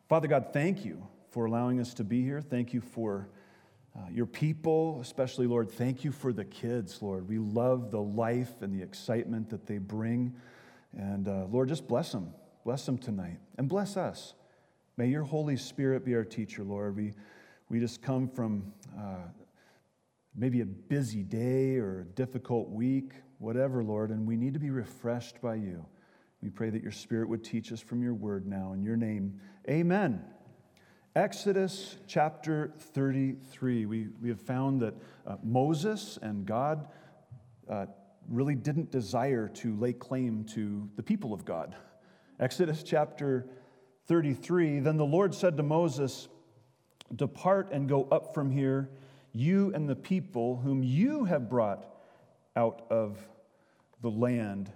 Father God, thank you for allowing us to be here. Thank you for your people, especially, Lord. Thank you for the kids, Lord. We love the life and the excitement that they bring. And Lord, just bless them. Bless them tonight. And bless us. May your Holy Spirit be our teacher, Lord. We just come from maybe a busy day or a difficult week, whatever, Lord, and we need to be refreshed by you. We pray that your Spirit would teach us from your word now. In your name, amen. Exodus chapter 33. We have found that Moses and God really didn't desire to lay claim to the people of God. Exodus chapter 33, then the Lord said to Moses, "Depart and go up from here, you and the people whom you have brought out of the land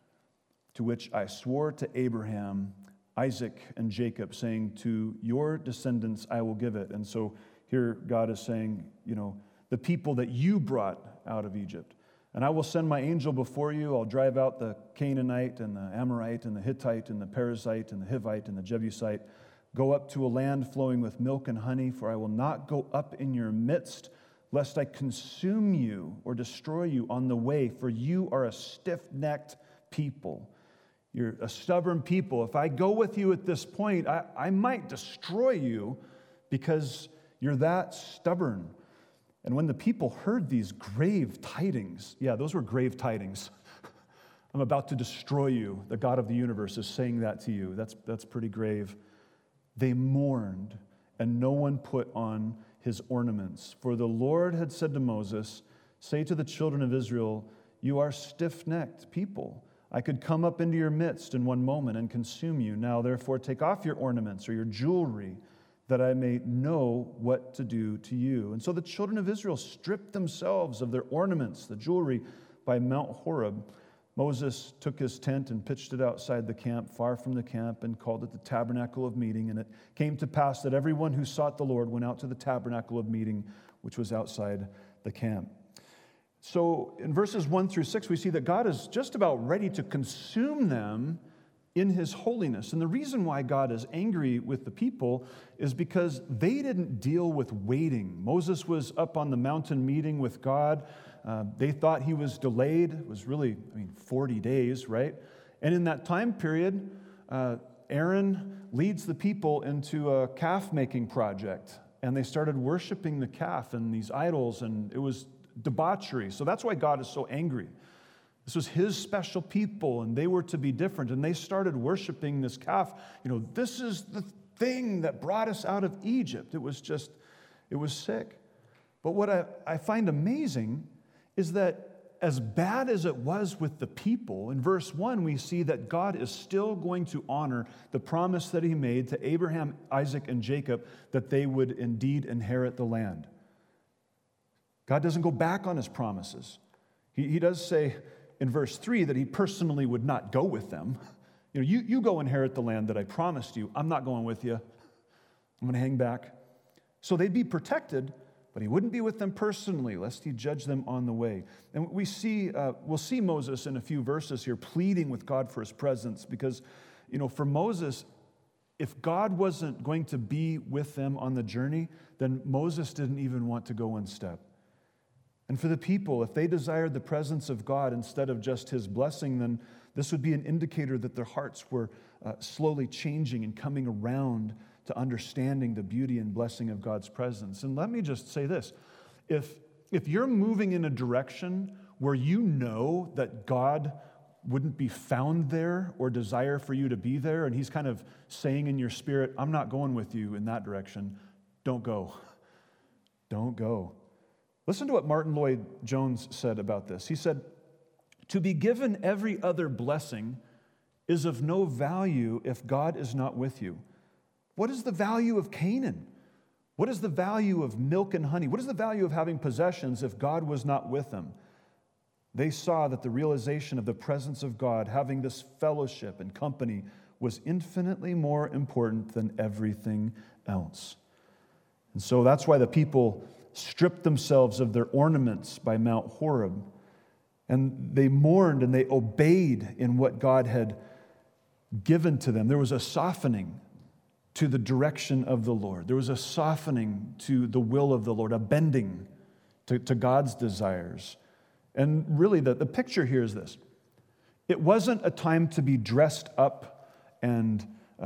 to which I swore to Abraham, Isaac, and Jacob, saying, to your descendants I will give it." And so here God is saying, the people that you brought out of Egypt. "And I will send my angel before you. I'll drive out the Canaanite and the Amorite and the Hittite and the Perizzite and the Hivite and the Jebusite. Go up to a land flowing with milk and honey, for I will not go up in your midst, lest I consume you or destroy you on the way, for you are a stiff-necked people." You're a stubborn people. If I go with you at this point, I might destroy you because you're that stubborn. And when the people heard these grave tidings, those were grave tidings. I'm about to destroy you. The God of the universe is saying that to you. That's pretty grave. They mourned, and no one put on his ornaments. For the Lord had said to Moses, "Say to the children of Israel, you are stiff-necked people. I could come up into your midst in one moment and consume you. Now, therefore, take off your ornaments or your jewelry, that I may know what to do to you." And so the children of Israel stripped themselves of their ornaments, the jewelry, by Mount Horeb. Moses took his tent and pitched it outside the camp, far from the camp, and called it the tabernacle of meeting. And it came to pass that everyone who sought the Lord went out to the tabernacle of meeting, which was outside the camp. So in verses 1 through 6, we see that God is just about ready to consume them in his holiness. And the reason why God is angry with the people is because they didn't deal with waiting. Moses was up on the mountain meeting with God. They thought he was delayed. It was really, 40 days, right? And in that time period, Aaron leads the people into a calf-making project. And they started worshiping the calf and these idols, and it was debauchery. So that's why God is so angry. This was his special people, and they were to be different. And they started worshiping this calf. This is the thing that brought us out of Egypt. It was sick. But what I find amazing is that as bad as it was with the people, in verse 1, we see that God is still going to honor the promise that he made to Abraham, Isaac, and Jacob, that they would indeed inherit the land. God doesn't go back on his promises. He does say in verse 3 that he personally would not go with them. You go inherit the land that I promised you. I'm not going with you. I'm going to hang back. So they'd be protected, but he wouldn't be with them personally, lest he judge them on the way. And we'll see Moses in a few verses here pleading with God for his presence, because, for Moses, if God wasn't going to be with them on the journey, then Moses didn't even want to go one step. And for the people, if they desired the presence of God instead of just his blessing, then this would be an indicator that their hearts were slowly changing and coming around to understanding the beauty and blessing of God's presence. And let me just say this. If you're moving in a direction where you know that God wouldn't be found there or desire for you to be there, and he's kind of saying in your spirit, "I'm not going with you in that direction," don't go. Don't go. Listen to what Martin Lloyd-Jones said about this. He said, "To be given every other blessing is of no value if God is not with you. What is the value of Canaan? What is the value of milk and honey? What is the value of having possessions if God was not with them?" They saw that the realization of the presence of God, having this fellowship and company, was infinitely more important than everything else. And so that's why the people stripped themselves of their ornaments by Mount Horeb. And they mourned and they obeyed in what God had given to them. There was a softening to the direction of the Lord. There was a softening to the will of the Lord, a bending to God's desires. And really, the picture here is this. It wasn't a time to be dressed up and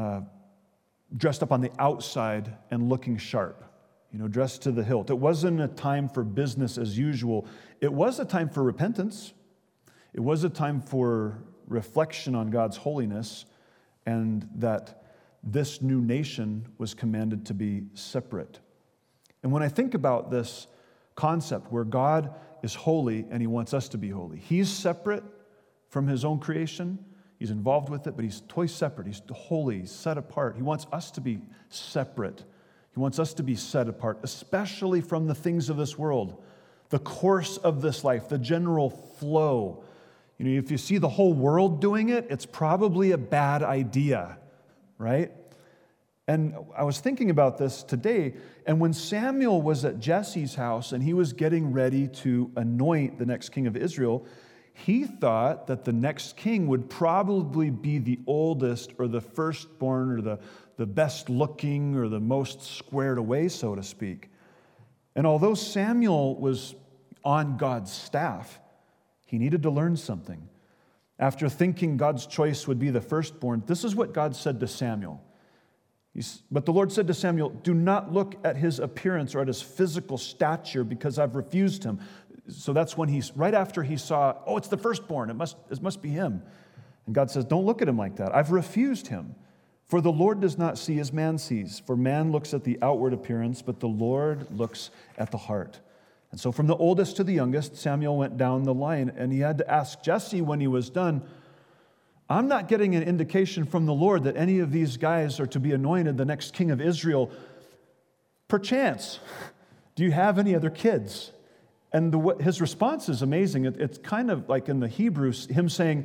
dressed up on the outside and looking sharp, dressed to the hilt. It wasn't a time for business as usual. It was a time for repentance. It was a time for reflection on God's holiness, and that this new nation was commanded to be separate. And when I think about this concept where God is holy and he wants us to be holy, he's separate from his own creation. He's involved with it, but he's totally separate. He's holy, he's set apart. He wants us to be separate. He wants us to be set apart, especially from the things of this world, the course of this life, the general flow. If you see the whole world doing it, it's probably a bad idea, right? And I was thinking about this today, and when Samuel was at Jesse's house and he was getting ready to anoint the next king of Israel, he thought that the next king would probably be the oldest or the firstborn or the best looking or the most squared away, so to speak. And although Samuel was on God's staff, he needed to learn something. After thinking God's choice would be the firstborn, this is what God said to Samuel. But the Lord said to Samuel, do not look at his appearance or at his physical stature, because I've refused him. So that's when right after he saw, it's the firstborn, it must be him. And God says, don't look at him like that. I've refused him. For the Lord does not see as man sees. For man looks at the outward appearance, but the Lord looks at the heart. And so from the oldest to the youngest, Samuel went down the line, and he had to ask Jesse when he was done, I'm not getting an indication from the Lord that any of these guys are to be anointed the next king of Israel. Perchance, do you have any other kids? And his response is amazing. It's kind of like in the Hebrews, him saying,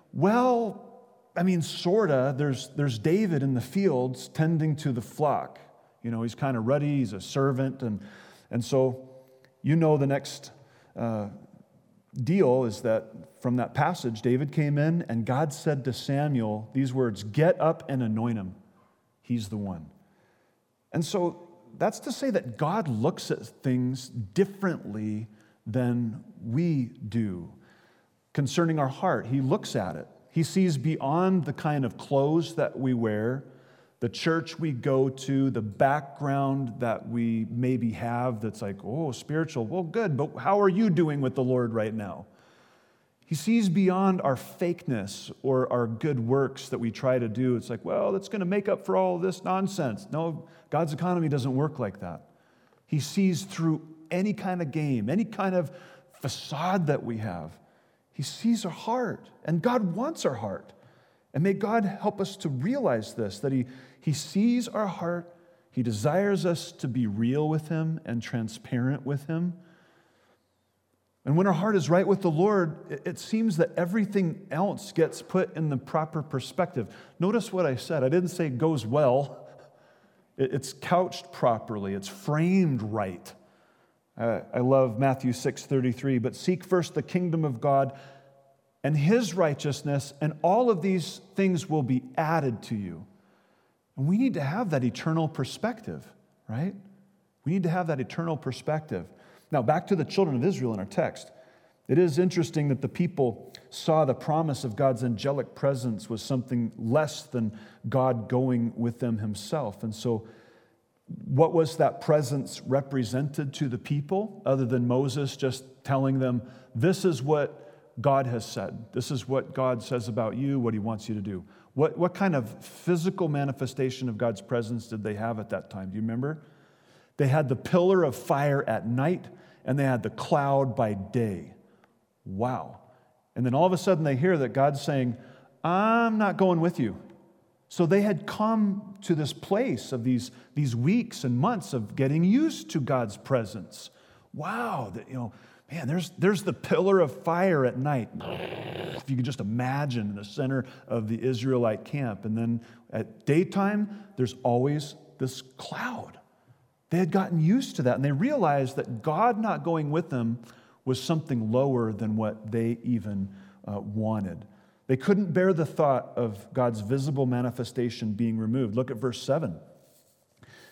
sorta. There's David in the fields tending to the flock. He's kind of ruddy, he's a servant. And so, the next deal is that from that passage, David came in and God said to Samuel these words, get up and anoint him. He's the one. And so that's to say that God looks at things differently than we do. Concerning our heart, he looks at it. He sees beyond the kind of clothes that we wear, the church we go to, the background that we maybe have that's like, spiritual. Well, good, but how are you doing with the Lord right now? He sees beyond our fakeness or our good works that we try to do. It's like, that's going to make up for all this nonsense. No, God's economy doesn't work like that. He sees through any kind of game, any kind of facade that we have. He sees our heart, and God wants our heart. And may God help us to realize this, that He sees our heart. He desires us to be real with Him and transparent with Him. And when our heart is right with the Lord, it seems that everything else gets put in the proper perspective. Notice what I said. I didn't say it goes well. It's couched properly. It's framed right. I love Matthew 6:33. But seek first the kingdom of God and His righteousness, and all of these things will be added to you. And we need to have that eternal perspective, right? We need to have that eternal perspective. Now, back to the children of Israel in our text. It is interesting that the people saw the promise of God's angelic presence was something less than God going with them Himself. And so, what was that presence represented to the people, other than Moses just telling them, this is what God has said. This is what God says about you, what He wants you to do. What kind of physical manifestation of God's presence did they have at that time? Do you remember? They had the pillar of fire at night, and they had the cloud by day. Wow. And then all of a sudden they hear that God's saying, I'm not going with you. So they had come to this place of these weeks and months of getting used to God's presence. Wow, there's the pillar of fire at night. If you could just imagine in the center of the Israelite camp. And then at daytime, there's always this cloud. They had gotten used to that, and they realized that God not going with them was something lower than what they even wanted. They couldn't bear the thought of God's visible manifestation being removed. Look at verse 7.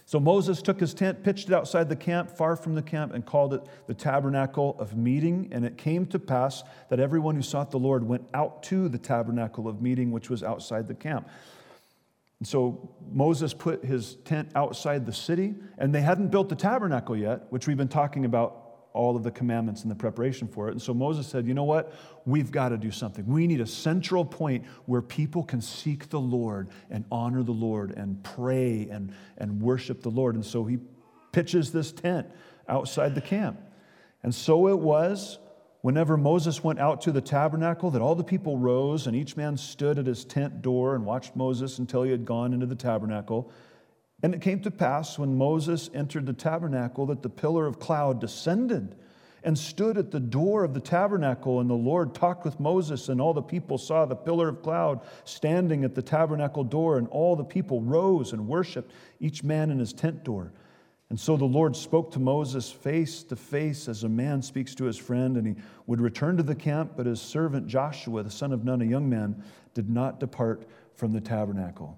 So Moses took his tent, pitched it outside the camp, far from the camp, and called it the tabernacle of meeting. And it came to pass that everyone who sought the Lord went out to the tabernacle of meeting, which was outside the camp. And so Moses put his tent outside the city, and they hadn't built the tabernacle yet, which we've been talking about all of the commandments and the preparation for it. And so Moses said, you know what? We've got to do something. We need a central point where people can seek the Lord and honor the Lord and pray and worship the Lord. And so he pitches this tent outside the camp. And so it was, whenever Moses went out to the tabernacle, that all the people rose and each man stood at his tent door and watched Moses until he had gone into the tabernacle. And it came to pass when Moses entered the tabernacle that the pillar of cloud descended and stood at the door of the tabernacle, and the Lord talked with Moses, and all the people saw the pillar of cloud standing at the tabernacle door, and all the people rose and worshiped, each man in his tent door. And so the Lord spoke to Moses face to face as a man speaks to his friend, and he would return to the camp, but his servant Joshua, the son of Nun, a young man, did not depart from the tabernacle.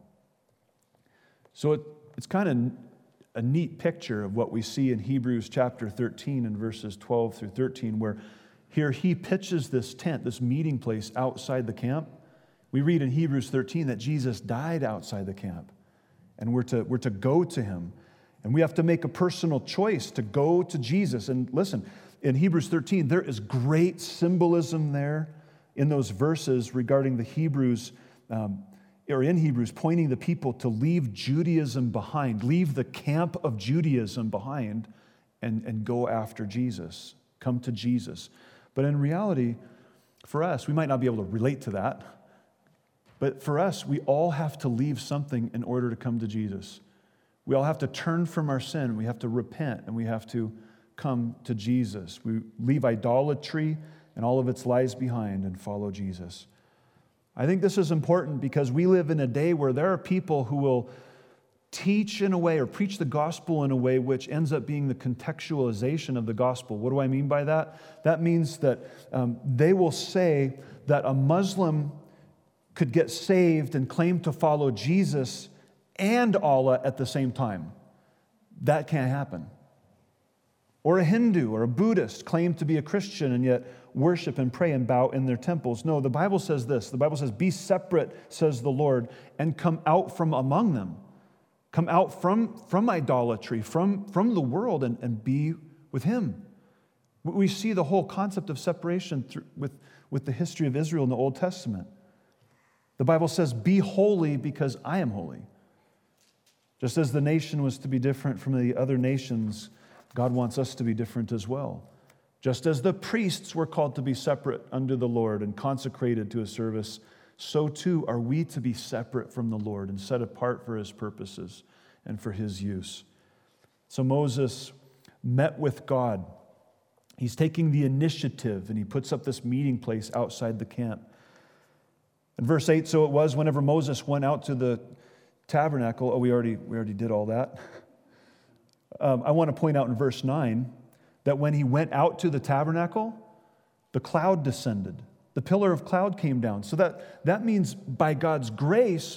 So it's kind of a neat picture of what we see in Hebrews chapter 13 and verses 12 through 13, where here he pitches this tent, this meeting place outside the camp. We read in Hebrews 13 that Jesus died outside the camp, and we're to go to him. And we have to make a personal choice to go to Jesus. And listen, in Hebrews 13, there is great symbolism there in those verses regarding the Hebrews, in Hebrews, pointing the people to leave Judaism behind, leave the camp of Judaism behind, and go after Jesus, come to Jesus. But in reality, for us, we might not be able to relate to that, but for us, we all have to leave something in order to come to Jesus. We all have to turn from our sin, we have to repent, and we have to come to Jesus. We leave idolatry and all of its lies behind and follow Jesus. I think this is important because we live in a day where there are people who will teach in a way or preach the gospel in a way which ends up being the contextualization of the gospel. What do I mean by that? That means that they will say that a Muslim could get saved and claim to follow Jesus and Allah at the same time. That can't happen. Or a Hindu or a Buddhist claim to be a Christian and yet worship and pray and bow in their temples. No, the Bible says this. The Bible says, be separate, says the Lord, and come out from among them. Come out from idolatry, from the world, and be with him. We see the whole concept of separation with the history of Israel in the Old Testament. The Bible says, be holy because I am holy. Just as the nation was to be different from the other nations, God wants us to be different as well. Just as the priests were called to be separate unto the Lord and consecrated to his service, so too are we to be separate from the Lord and set apart for his purposes and for his use. So Moses met with God. He's taking the initiative, and he puts up this meeting place outside the camp. In verse 8, so it was whenever Moses went out to the tabernacle. Oh, we already did all that. I want to point out in verse 9 that when he went out to the tabernacle, the cloud descended. The pillar of cloud came down. So that means by God's grace,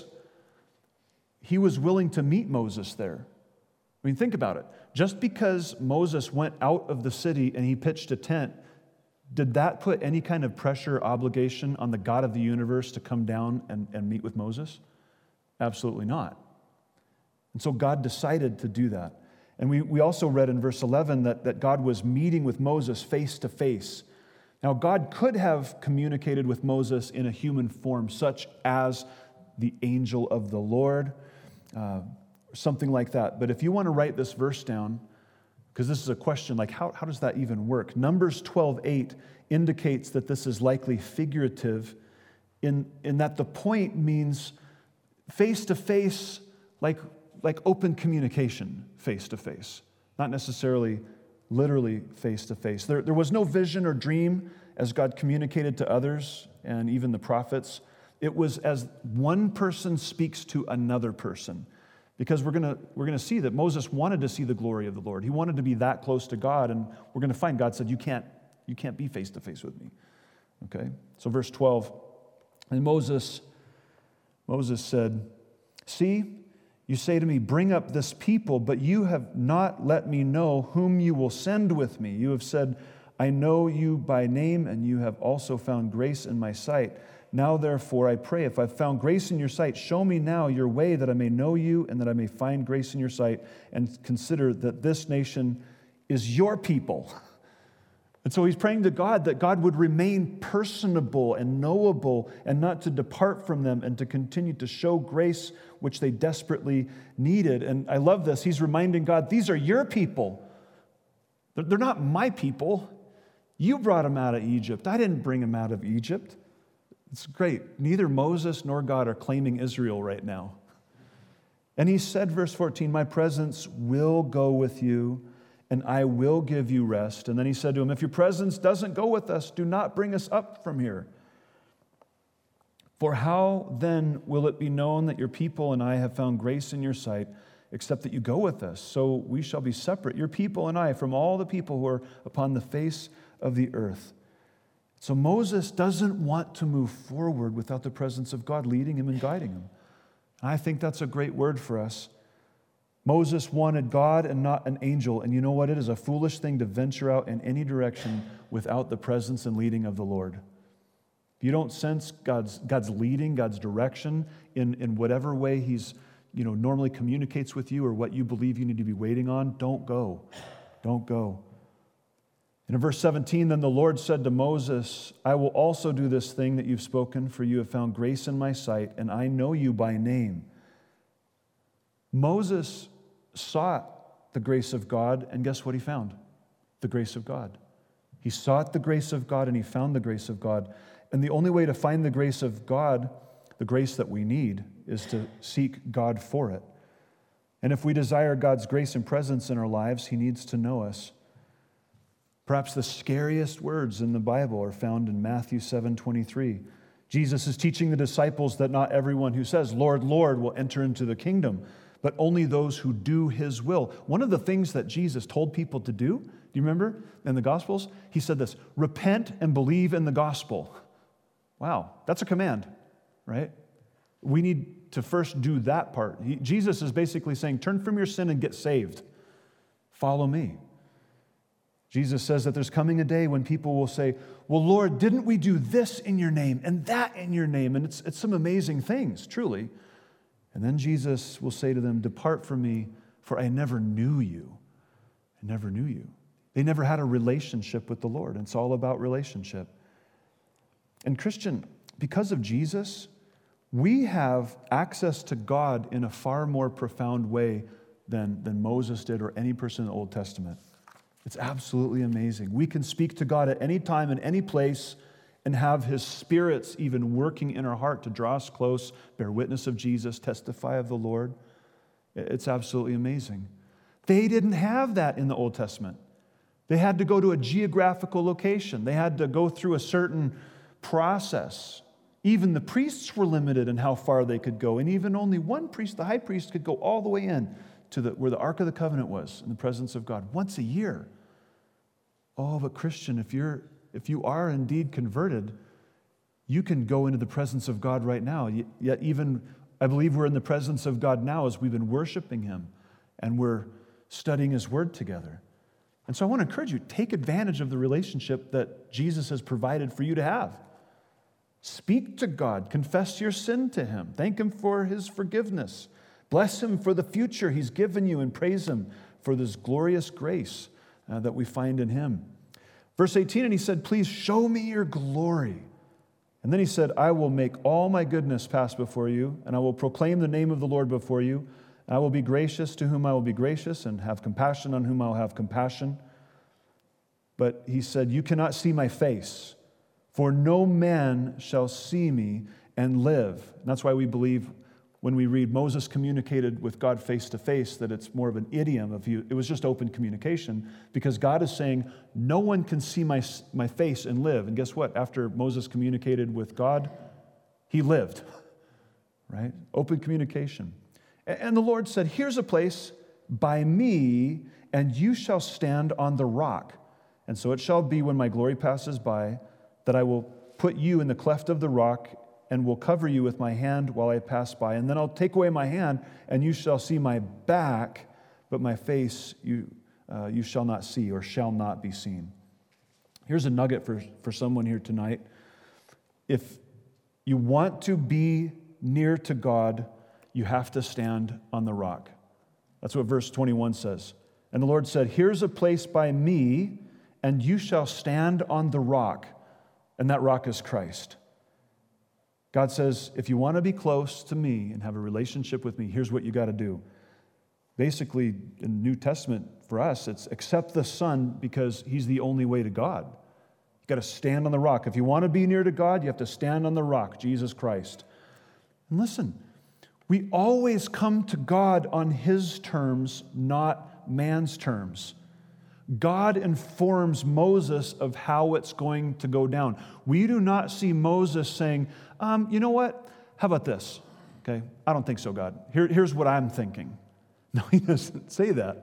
he was willing to meet Moses there. I mean, think about it. Just because Moses went out of the city and he pitched a tent, did that put any kind of pressure or obligation on the God of the universe to come down and meet with Moses? Absolutely not. And so God decided to do that. And we also read in verse 11 that God was meeting with Moses face to face. Now, God could have communicated with Moses in a human form, such as the angel of the Lord, something like that. But if you want to write this verse down, because this is a question, like how does that even work? Numbers 12:8 indicates that this is likely figurative in that the point means face to face, like open communication face to face, not necessarily literally face to face. There was no vision or dream as God communicated to others and even the prophets. It was as one person speaks to another person. Because we're gonna see that Moses wanted to see the glory of the Lord. He wanted to be that close to God, and we're going to find God said, you can't be face to face with me. Okay? So verse 12, and Moses said, see, You say to me, bring up this people, but you have not let me know whom you will send with me. You have said, I know you by name, and you have also found grace in my sight. Now, therefore, I pray, if I've found grace in your sight, show me now your way that I may know you and that I may find grace in your sight and consider that this nation is your people. And so he's praying to God that God would remain personable and knowable and not to depart from them and to continue to show grace which they desperately needed. And I love this. He's reminding God, these are your people. They're not my people. You brought them out of Egypt. I didn't bring them out of Egypt. It's great. Neither Moses nor God are claiming Israel right now. And he said, verse 14, my presence will go with you, and I will give you rest. And then he said to him, if your presence doesn't go with us, do not bring us up from here. For how then will it be known that your people and I have found grace in your sight, except that you go with us? So we shall be separate, your people and I, from all the people who are upon the face of the earth. So Moses doesn't want to move forward without the presence of God leading him and guiding him. And I think that's a great word for us. Moses wanted God and not an angel. And you know what? It is a foolish thing to venture out in any direction without the presence and leading of the Lord. If you don't sense God's leading, God's direction in whatever way He's normally communicates with you or what you believe you need to be waiting on, don't go. Don't go. And in verse 17, then the Lord said to Moses, I will also do this thing that you've spoken, for you have found grace in my sight, and I know you by name. Moses sought the grace of God, and guess what he found? The grace of God. He sought the grace of God, and he found the grace of God. And the only way to find the grace of God, the grace that we need, is to seek God for it. And if we desire God's grace and presence in our lives, He needs to know us. Perhaps the scariest words in the Bible are found in Matthew 7:23. Jesus is teaching the disciples that not everyone who says, Lord, Lord, will enter into the kingdom, but only those who do His will. One of the things that Jesus told people to do you remember in the Gospels? He said this, repent and believe in the gospel. Wow, that's a command, right? We need to first do that part. Jesus is basically saying, turn from your sin and get saved. Follow me. Jesus says that there's coming a day when people will say, well, Lord, didn't we do this in your name and that in your name? And it's some amazing things, truly. And then Jesus will say to them, depart from me, for I never knew you. I never knew you. They never had a relationship with the Lord. It's all about relationship. And Christian, because of Jesus, we have access to God in a far more profound way than Moses did or any person in the Old Testament. It's absolutely amazing. We can speak to God at any time and any place and have His spirits even working in our heart to draw us close, bear witness of Jesus, testify of the Lord. It's absolutely amazing. They didn't have that in the Old Testament. They had to go to a geographical location. They had to go through a certain process. Even the priests were limited in how far they could go. And even only one priest, the high priest, could go all the way in to where the Ark of the Covenant was in the presence of God once a year. Oh, but Christian, if you are indeed converted, you can go into the presence of God right now. Yet even, I believe we're in the presence of God now as we've been worshiping Him and we're studying His Word together. And so I want to encourage you, take advantage of the relationship that Jesus has provided for you to have. Speak to God, confess your sin to Him, thank Him for His forgiveness, bless Him for the future He's given you, and praise Him for this glorious grace that we find in Him. Verse 18, and He said, please show me your glory. And then He said, I will make all my goodness pass before you, and I will proclaim the name of the Lord before you. I will be gracious to whom I will be gracious, and have compassion on whom I will have compassion. But He said, you cannot see my face, for no man shall see me and live. And that's why we believe when we read Moses communicated with God face to face, that it's more of an idiom of you. It was just open communication, because God is saying, no one can see my face and live. And guess what? After Moses communicated with God, he lived, right? Open communication. And the Lord said, here's a place by me, and you shall stand on the rock. And so it shall be when my glory passes by, that I will put you in the cleft of the rock, and will cover you with my hand while I pass by. And then I'll take away my hand, and you shall see my back, but my face you shall not see or shall not be seen. Here's a nugget for someone here tonight. If you want to be near to God, you have to stand on the rock. That's what verse 21 says. And the Lord said, here's a place by me, and you shall stand on the rock. And that rock is Christ. God says, if you want to be close to me and have a relationship with me, here's what you got to do. Basically, in the New Testament, for us, it's accept the Son because he's the only way to God. You've got to stand on the rock. If you want to be near to God, you have to stand on the rock, Jesus Christ. And listen, we always come to God on his terms, not man's terms. God informs Moses of how it's going to go down. We do not see Moses saying, you know what? How about this? Okay, I don't think so, God. Here's what I'm thinking. No, he doesn't say that.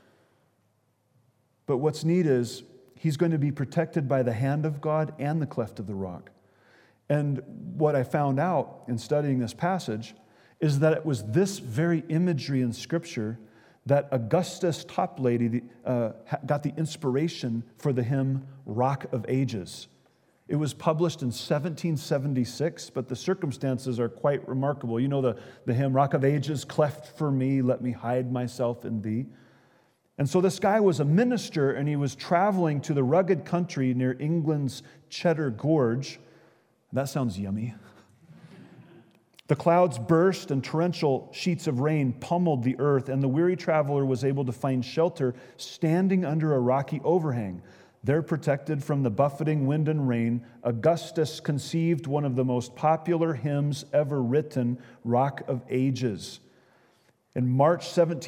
But what's neat is he's going to be protected by the hand of God and the cleft of the rock. And what I found out in studying this passage is that it was this very imagery in Scripture that Augustus Toplady got the inspiration for the hymn Rock of Ages. It was published in 1776, but the circumstances are quite remarkable. You know the hymn, Rock of Ages, cleft for me, let me hide myself in thee. And so this guy was a minister, and he was traveling to the rugged country near England's Cheddar Gorge. That sounds yummy. The clouds burst, and torrential sheets of rain pummeled the earth, and the weary traveler was able to find shelter standing under a rocky overhang. There, protected from the buffeting wind and rain, Augustus conceived one of the most popular hymns ever written, Rock of Ages. In March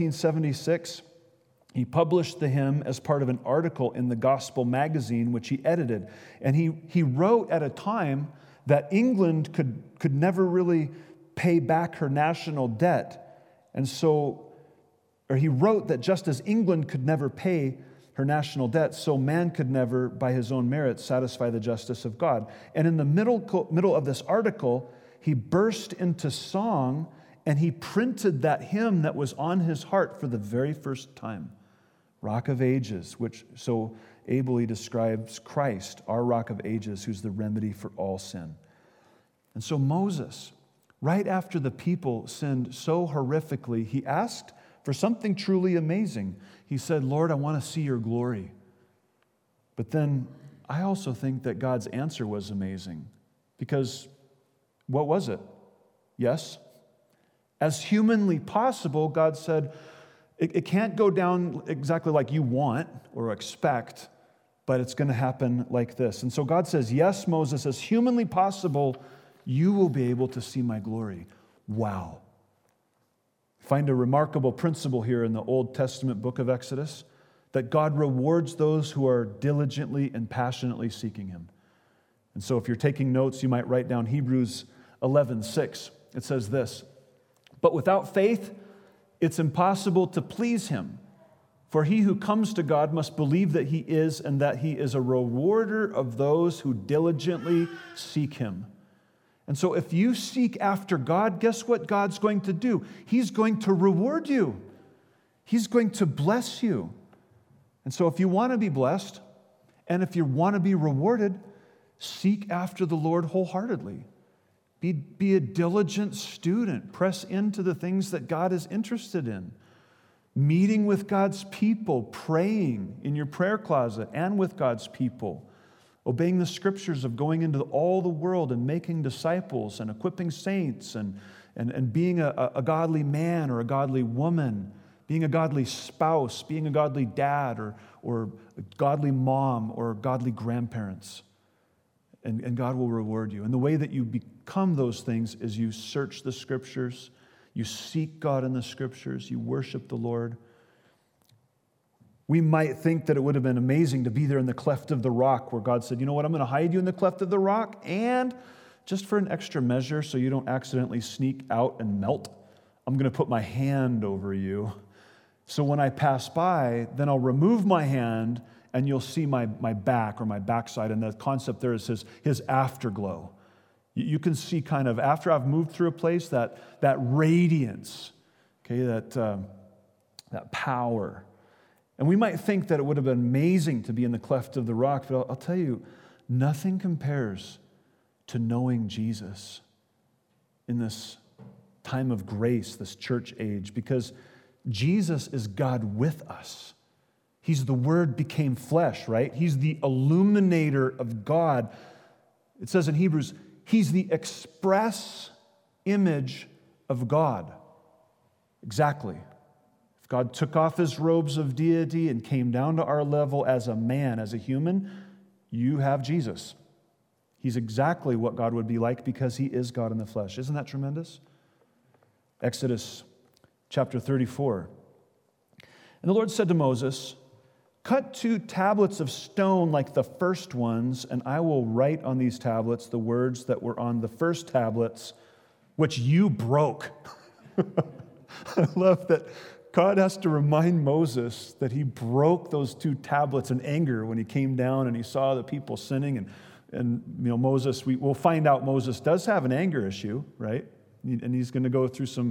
1776, he published the hymn as part of an article in the Gospel magazine, which he edited. And he wrote at a time that England could never really pay back her national debt. And so, or he wrote that just as England could never pay her national debt, so man could never, by his own merits, satisfy the justice of God. And in the middle of this article, he burst into song, and he printed that hymn that was on his heart for the very first time. Rock of Ages, which so ably describes Christ, our Rock of Ages, who's the remedy for all sin. And so Moses, right after the people sinned so horrifically, he asked for something truly amazing. He said, Lord, I want to see your glory. But then I also think that God's answer was amazing, because what was it? Yes? As humanly possible, God said, it can't go down exactly like you want or expect, but it's going to happen like this. And so God says, yes, Moses, as humanly possible, you will be able to see my glory. Wow. Find a remarkable principle here in the Old Testament book of Exodus, that God rewards those who are diligently and passionately seeking him. And so if you're taking notes, you might write down Hebrews 11:6. It says this, but without faith, it's impossible to please him. For he who comes to God must believe that he is, and that he is a rewarder of those who diligently seek him. And so if you seek after God, guess what God's going to do? He's going to reward you. He's going to bless you. And so if you want to be blessed, and if you want to be rewarded, seek after the Lord wholeheartedly. Be a diligent student. Press into the things that God is interested in. Meeting with God's people, praying in your prayer closet and with God's people. Obeying the scriptures of going into all the world and making disciples and equipping saints and being a godly man or a godly woman. Being a godly spouse, being a godly dad or a godly mom or godly grandparents. And God will reward you. And the way that you become those things is you search the scriptures, you seek God in the scriptures, you worship the Lord. We might think that it would have been amazing to be there in the cleft of the rock where God said, you know what, I'm going to hide you in the cleft of the rock, and just for an extra measure so you don't accidentally sneak out and melt, I'm going to put my hand over you. So when I pass by, then I'll remove my hand and you'll see my back or my backside. And the concept there is his afterglow. You can see kind of, after I've moved through a place, that radiance, okay, that power. And we might think that it would have been amazing to be in the cleft of the rock, but I'll tell you, nothing compares to knowing Jesus in this time of grace, this church age, because Jesus is God with us. He's the Word became flesh, right? He's the illuminator of God. It says in Hebrews, He's the express image of God. Exactly. If God took off His robes of deity and came down to our level as a man, as a human, you have Jesus. He's exactly what God would be like because He is God in the flesh. Isn't that tremendous? Exodus chapter 34. And the Lord said to Moses, "Cut 2 tablets of stone like the first ones, and I will write on these tablets the words that were on the first tablets, which you broke." I love that God has to remind Moses that he broke those 2 tablets in anger when he came down and he saw the people sinning. And Moses, we'll find out Moses does have an anger issue, right? And he's going to go through some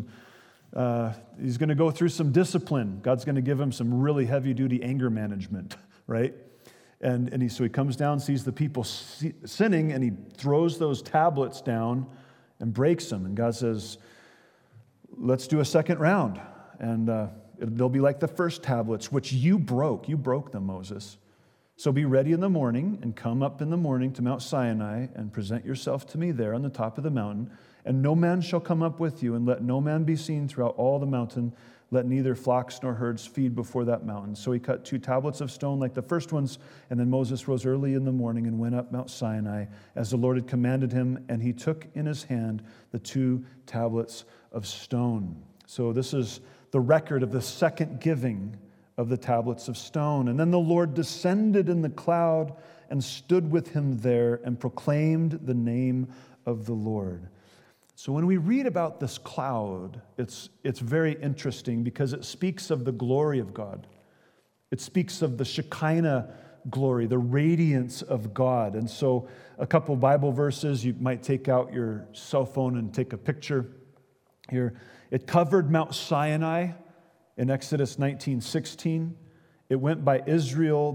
discipline. God's going to give him some really heavy-duty anger management, right? So he comes down, sees the people sinning, and he throws those tablets down and breaks them. And God says, let's do a second round. And they'll be like the first tablets, which you broke. You broke them, Moses. So be ready in the morning and come up in the morning to Mount Sinai and present yourself to me there on the top of the mountain. And no man shall come up with you, and let no man be seen throughout all the mountain. Let neither flocks nor herds feed before that mountain. So he cut 2 tablets of stone like the first ones, and then Moses rose early in the morning and went up Mount Sinai as the Lord had commanded him, and he took in his hand the 2 tablets of stone. So this is the record of the second giving of the tablets of stone. And then the Lord descended in the cloud and stood with him there and proclaimed the name of the Lord. So when we read about this cloud, it's very interesting because it speaks of the glory of God. It speaks of the Shekinah glory, the radiance of God. And so a couple Bible verses, you might take out your cell phone and take a picture here. It covered Mount Sinai in Exodus 19:16. It went with Israel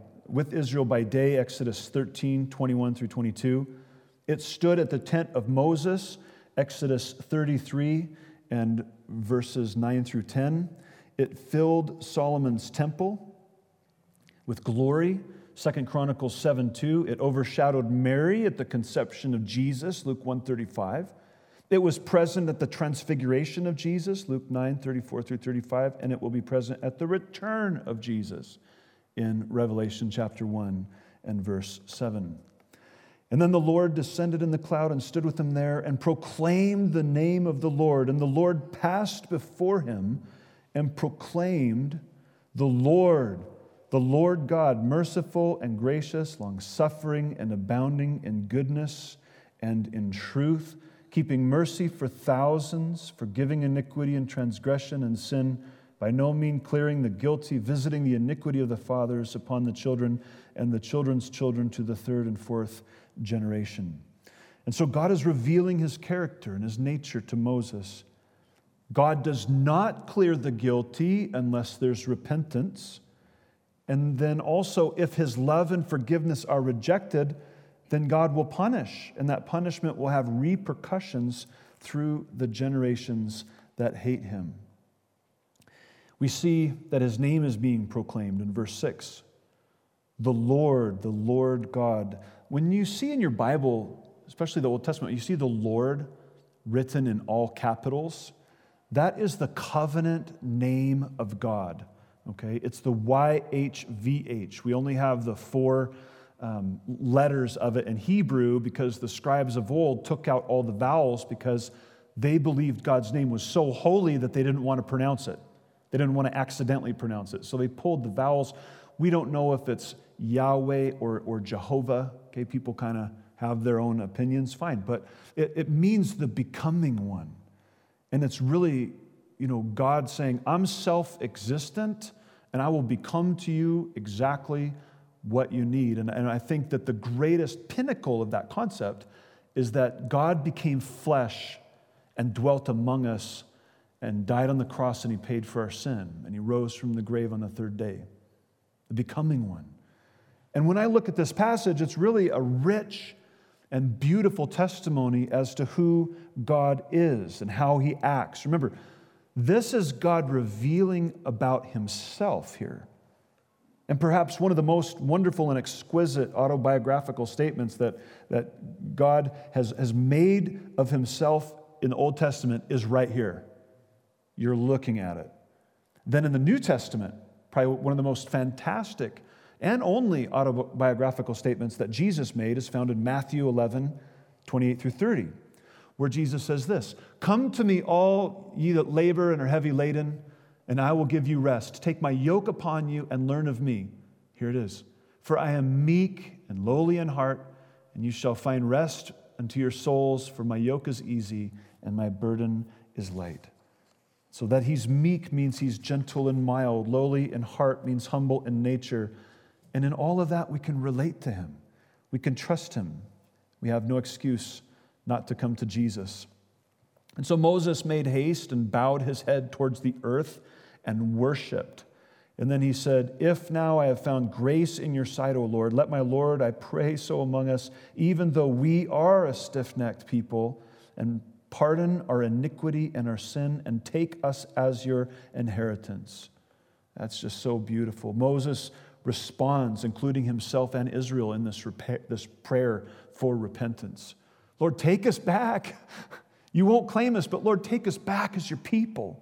by day, Exodus 13:21 through 22. It stood at the tent of Moses, Exodus 33 and verses 9 through 10. It filled Solomon's temple with glory, 2 Chronicles 7:2. It overshadowed Mary at the conception of Jesus, Luke 1:35. It was present at the transfiguration of Jesus, Luke 9:34 through 35, and it will be present at the return of Jesus in Revelation chapter 1 and verse 7. And then the Lord descended in the cloud and stood with him there and proclaimed the name of the Lord. And the Lord passed before him and proclaimed, the Lord God, merciful and gracious, long-suffering and abounding in goodness and in truth, keeping mercy for thousands, forgiving iniquity and transgression and sin, by no means clearing the guilty, visiting the iniquity of the fathers upon the children and the children's children to the 3rd and 4th generation. And so God is revealing his character and his nature to Moses. God does not clear the guilty unless there's repentance. And then also, if his love and forgiveness are rejected, then God will punish, and that punishment will have repercussions through the generations that hate him. We see that his name is being proclaimed in verse 6. The Lord God. When you see in your Bible, especially the Old Testament, you see the Lord written in all capitals, that is the covenant name of God. Okay? It's the YHVH. We only have the 4 letters of it in Hebrew because the scribes of old took out all the vowels because they believed God's name was so holy that they didn't want to pronounce it. They didn't want to accidentally pronounce it. So they pulled the vowels. We don't know if it's Yahweh or Jehovah. Okay, people kind of have their own opinions. Fine, but it means the becoming one. And it's really, God saying, I'm self-existent and I will become to you exactly what you need. And I think that the greatest pinnacle of that concept is that God became flesh and dwelt among us and died on the cross, and he paid for our sin, and he rose from the grave on the third day, the becoming one. And when I look at this passage, it's really a rich and beautiful testimony as to who God is and how he acts. Remember, this is God revealing about himself here. And perhaps one of the most wonderful and exquisite autobiographical statements that God has made of himself in the Old Testament is right here. You're looking at it. Then in the New Testament, probably one of the most fantastic and only autobiographical statements that Jesus made is found in Matthew 11, 28 through 30, where Jesus says this, "Come to me, all ye that labor and are heavy laden, and I will give you rest. Take my yoke upon you and learn of me." Here it is. "For I am meek and lowly in heart, and you shall find rest unto your souls, for my yoke is easy and my burden is light." So that he's meek means he's gentle and mild. Lowly in heart means humble in nature. And in all of that, we can relate to him. We can trust him. We have no excuse not to come to Jesus. And so Moses made haste and bowed his head towards the earth and worshiped. And then he said, "If now I have found grace in your sight, O Lord, let my Lord, I pray so among us, even though we are a stiff-necked people, and pardon our iniquity and our sin, and take us as your inheritance." That's just so beautiful. Moses responds, including himself and Israel, in this prayer for repentance. Lord, take us back. You won't claim us, but Lord, take us back as your people.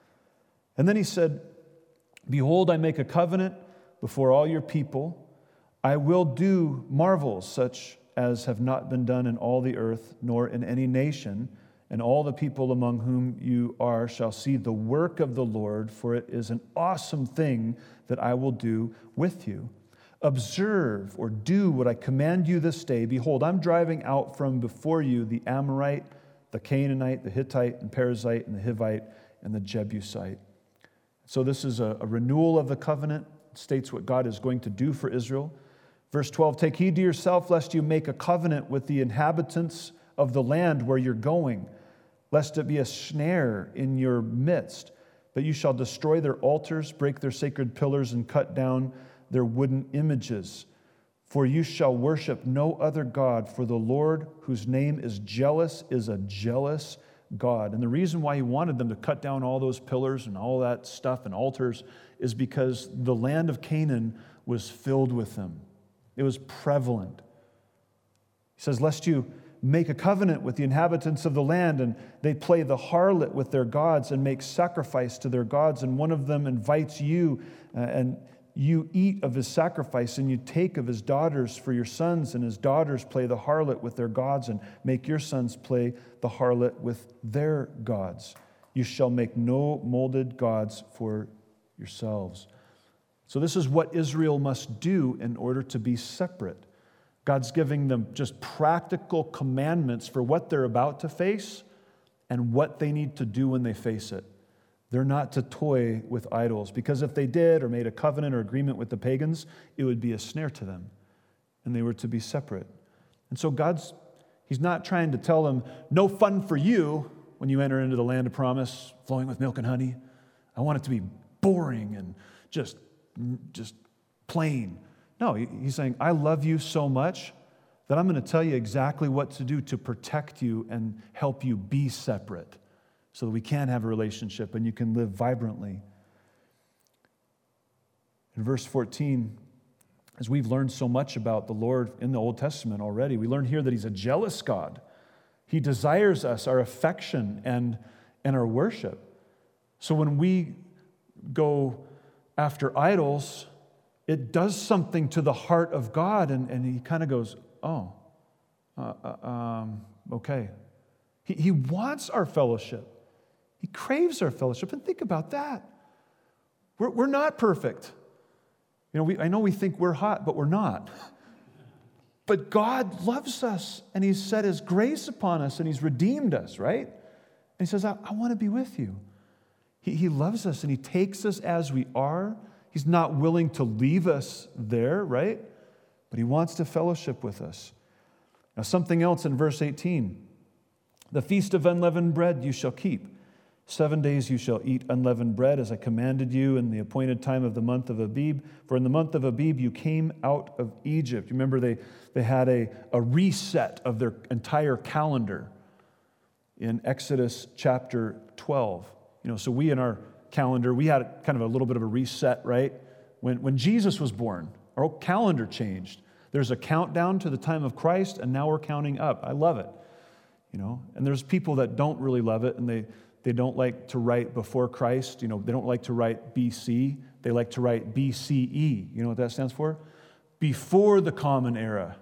And then he said, "Behold, I make a covenant before all your people. I will do marvels such as have not been done in all the earth, nor in any nation, and all the people among whom you are shall see the work of the Lord, for it is an awesome thing that I will do with you. Observe or do what I command you this day. Behold, I'm driving out from before you the Amorite, the Canaanite, the Hittite, and Perizzite, and the Hivite, and the Jebusite." So this is a renewal of the covenant. It states what God is going to do for Israel. Verse 12, "Take heed to yourself, lest you make a covenant with the inhabitants of the land where you're going, lest it be a snare in your midst. But you shall destroy their altars, break their sacred pillars, and cut down their wooden images. For you shall worship no other God, for the Lord, whose name is jealous, is a jealous God." And the reason why he wanted them to cut down all those pillars and all that stuff and altars is because the land of Canaan was filled with them. It was prevalent. He says, "Lest you make a covenant with the inhabitants of the land, and they play the harlot with their gods and make sacrifice to their gods, and one of them invites you, and you eat of his sacrifice, and you take of his daughters for your sons, and his daughters play the harlot with their gods, and make your sons play the harlot with their gods. You shall make no molded gods for yourselves." So this is what Israel must do in order to be separate. God's giving them just practical commandments for what they're about to face and what they need to do when they face it. They're not to toy with idols, because if they did or made a covenant or agreement with the pagans, it would be a snare to them, and they were to be separate. And so he's not trying to tell them, no fun for you when you enter into the land of promise, flowing with milk and honey. I want it to be boring and just plain. No, he's saying, I love you so much that I'm going to tell you exactly what to do to protect you and help you be separate so that we can have a relationship and you can live vibrantly. In verse 14, as we've learned so much about the Lord in the Old Testament already, we learn here that he's a jealous God. He desires us, our affection and our worship. So when we go after idols, it does something to the heart of God, and he kind of goes, okay. He wants our fellowship. He craves our fellowship, and think about that. We're not perfect. I know we think we're hot, but we're not. But God loves us, and he's set his grace upon us, and he's redeemed us, right? And he says, I want to be with you. He loves us, and he takes us as we are. He's not willing to leave us there, right? But he wants to fellowship with us. Now, something else in verse 18. The feast of unleavened bread you shall keep. 7 days you shall eat unleavened bread, as I commanded you in the appointed time of the month of Abib. For in the month of Abib you came out of Egypt. You remember they had a reset of their entire calendar in Exodus chapter 12. So we in our calendar, we had kind of a little bit of a reset, right? When Jesus was born, our whole calendar changed. There's a countdown to the time of Christ, and now we're counting up. I love it. And there's people that don't really love it, and they don't like to write before Christ. They don't like to write BC. They like to write BCE. You know what that stands for? Before the common era.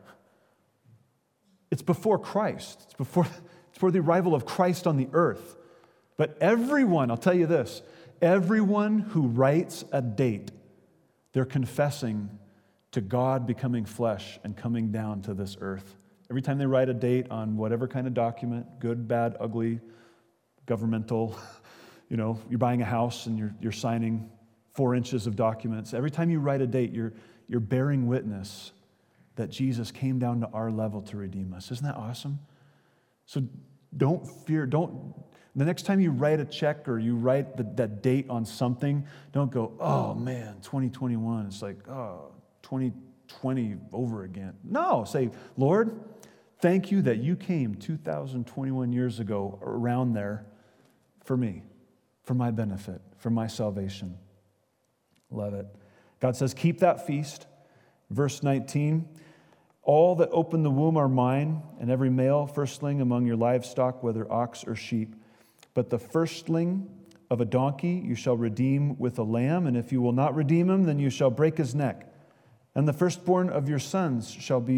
It's before Christ. It's before the arrival of Christ on the earth. But everyone, I'll tell you this, everyone who writes a date, they're confessing to God becoming flesh and coming down to this earth. Every time they write a date on whatever kind of document, good, bad, ugly, governmental, you're buying a house and you're signing 4 inches of documents. Every time you write a date, you're bearing witness that Jesus came down to our level to redeem us. Isn't that awesome? So don't fear, the next time you write a check or you write that date on something, don't go, oh man, 2021, it's like, oh, 2020 over again. No, say, Lord, thank you that you came 2,021 years ago around there for me, for my benefit, for my salvation. Love it. God says, keep that feast. Verse 19, all that open the womb are mine, and every male firstling among your livestock, whether ox or sheep. But the firstling of a donkey you shall redeem with a lamb, and if you will not redeem him, then you shall break his neck. And the firstborn of your sons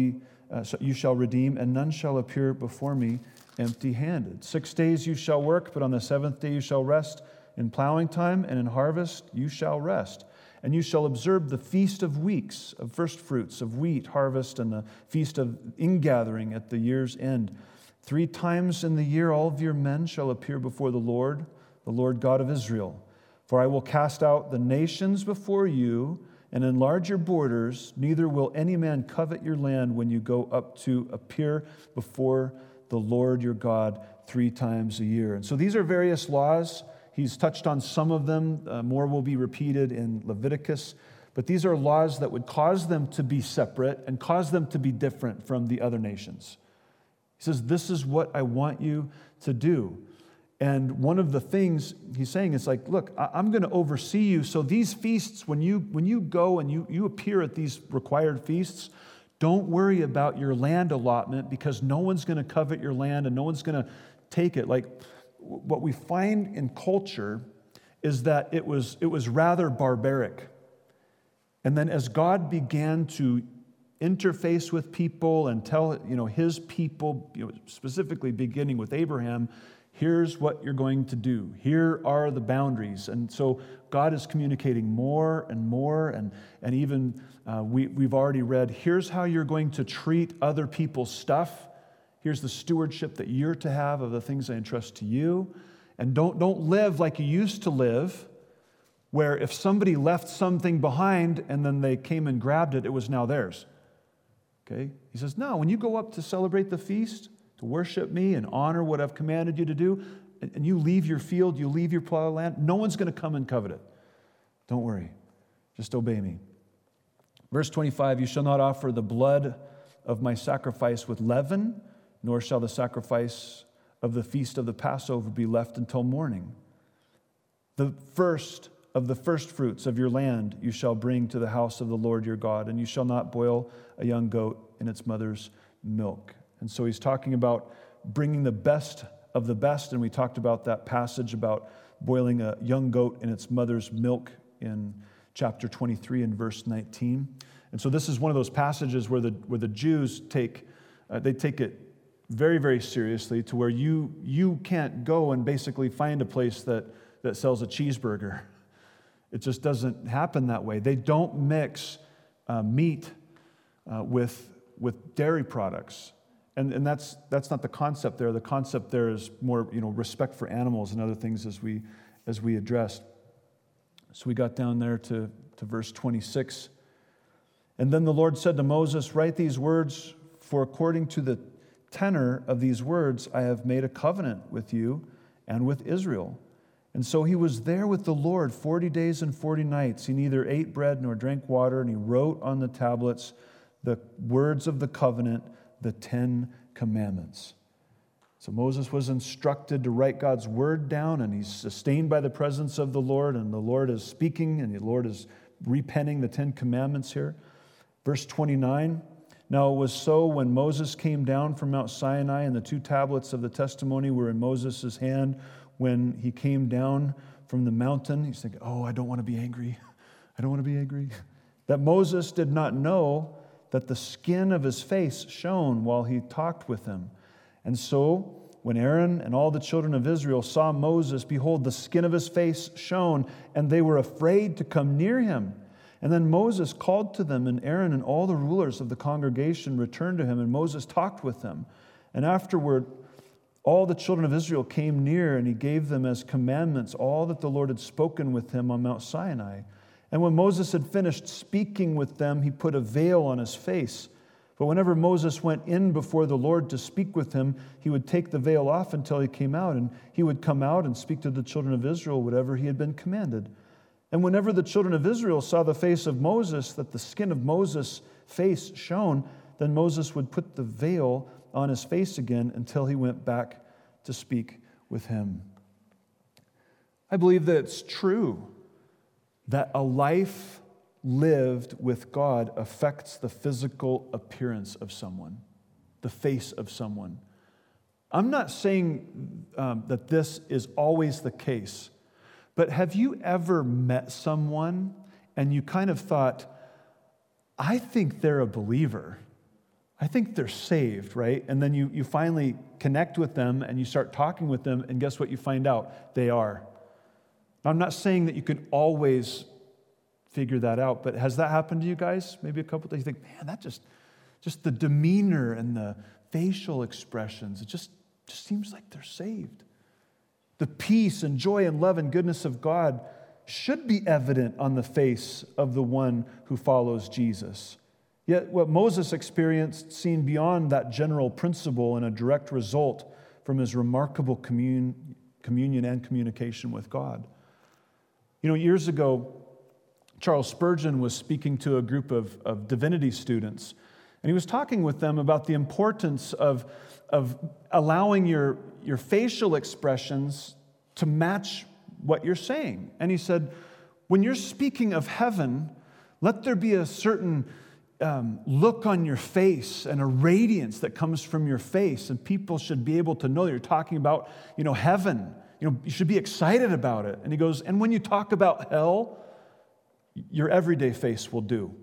you shall redeem, and none shall appear before me empty-handed. 6 days you shall work, but on the 7th day you shall rest. In plowing time and in harvest you shall rest. And you shall observe the feast of weeks, of first fruits, of wheat harvest, and the feast of ingathering at the year's end. 3 times in the year all of your men shall appear before the Lord God of Israel. For I will cast out the nations before you, and enlarge your borders, neither will any man covet your land when you go up to appear before the Lord your God 3 times a year. And so these are various laws. He's touched on some of them. More will be repeated in Leviticus. But these are laws that would cause them to be separate and cause them to be different from the other nations. He says, this is what I want you to do. And one of the things he's saying is like, look, I'm going to oversee you. So these feasts, when you go and you appear at these required feasts, don't worry about your land allotment, because no one's going to covet your land and no one's going to take it. Like what we find in culture is that it was rather barbaric. And then as God began to interface with people and tell his people, specifically beginning with Abraham, here's what you're going to do. Here are the boundaries. And so God is communicating more and more. And even we've already read, here's how you're going to treat other people's stuff. Here's the stewardship that you're to have of the things I entrust to you. And don't live like you used to live, where if somebody left something behind and then they came and grabbed it, it was now theirs. Okay? He says, no, when you go up to celebrate the feast, to worship me and honor what I've commanded you to do, and you leave your field, you leave your plow land, no one's going to come and covet it. Don't worry. Just obey me. Verse 25, you shall not offer the blood of my sacrifice with leaven, nor shall the sacrifice of the feast of the Passover be left until morning. The first of the first fruits of your land you shall bring to the house of the Lord your God, and you shall not boil a young goat in its mother's milk. And so he's talking about bringing the best of the best, and we talked about that passage about boiling a young goat in its mother's milk in chapter 23 and verse 19. And so this is one of those passages where the Jews take it very, very seriously, to where you can't go and basically find a place that sells a cheeseburger. It just doesn't happen that way. They don't mix meat with dairy products. And that's not the concept there. The concept there is more, respect for animals and other things as we addressed. So we got down there to verse 26. And then the Lord said to Moses, write these words, for according to the tenor of these words, I have made a covenant with you and with Israel. And so he was there with the Lord 40 days and 40 nights. He neither ate bread nor drank water, and he wrote on the tablets the words of the covenant, the 10 commandments. So Moses was instructed to write God's word down, and he's sustained by the presence of the Lord, and the Lord is speaking, and the Lord is repenning the 10 commandments here. Verse 29, now it was so when Moses came down from Mount Sinai, and the 2 tablets of the testimony were in Moses' hand. When he came down from the mountain, he's thinking, oh, I don't want to be angry. I don't want to be angry. That Moses did not know that the skin of his face shone while he talked with him. And so when Aaron and all the children of Israel saw Moses, behold, the skin of his face shone, and they were afraid to come near him. And then Moses called to them, and Aaron and all the rulers of the congregation returned to him, and Moses talked with them. And afterward, all the children of Israel came near, and he gave them as commandments all that the Lord had spoken with him on Mount Sinai. And when Moses had finished speaking with them, he put a veil on his face. But whenever Moses went in before the Lord to speak with him, he would take the veil off until he came out, and he would come out and speak to the children of Israel whatever he had been commanded. And whenever the children of Israel saw the face of Moses, that the skin of Moses' face shone, then Moses would put the veil on his face again until he went back to speak with him. I believe that it's true that a life lived with God affects the physical appearance of someone, the face of someone. I'm not saying that this is always the case, but have you ever met someone and you kind of thought, I think they're a believer. I think they're saved, right? And then you finally connect with them and you start talking with them, and guess what you find out? They are. I'm not saying that you can always figure that out, but has that happened to you guys? Maybe a couple of days you think, man, that just the demeanor and the facial expressions, it just seems like they're saved. The peace and joy and love and goodness of God should be evident on the face of the one who follows Jesus. Yet what Moses experienced seemed beyond that general principle and a direct result from his remarkable communion and communication with God. You know, years ago, Charles Spurgeon was speaking to a group of divinity students, and he was talking with them about the importance of allowing your facial expressions to match what you're saying. And he said, when you're speaking of heaven, let there be a certain look on your face and a radiance that comes from your face, and people should be able to know that you're talking about, heaven. You should be excited about it. And he goes, and when you talk about hell, your everyday face will do.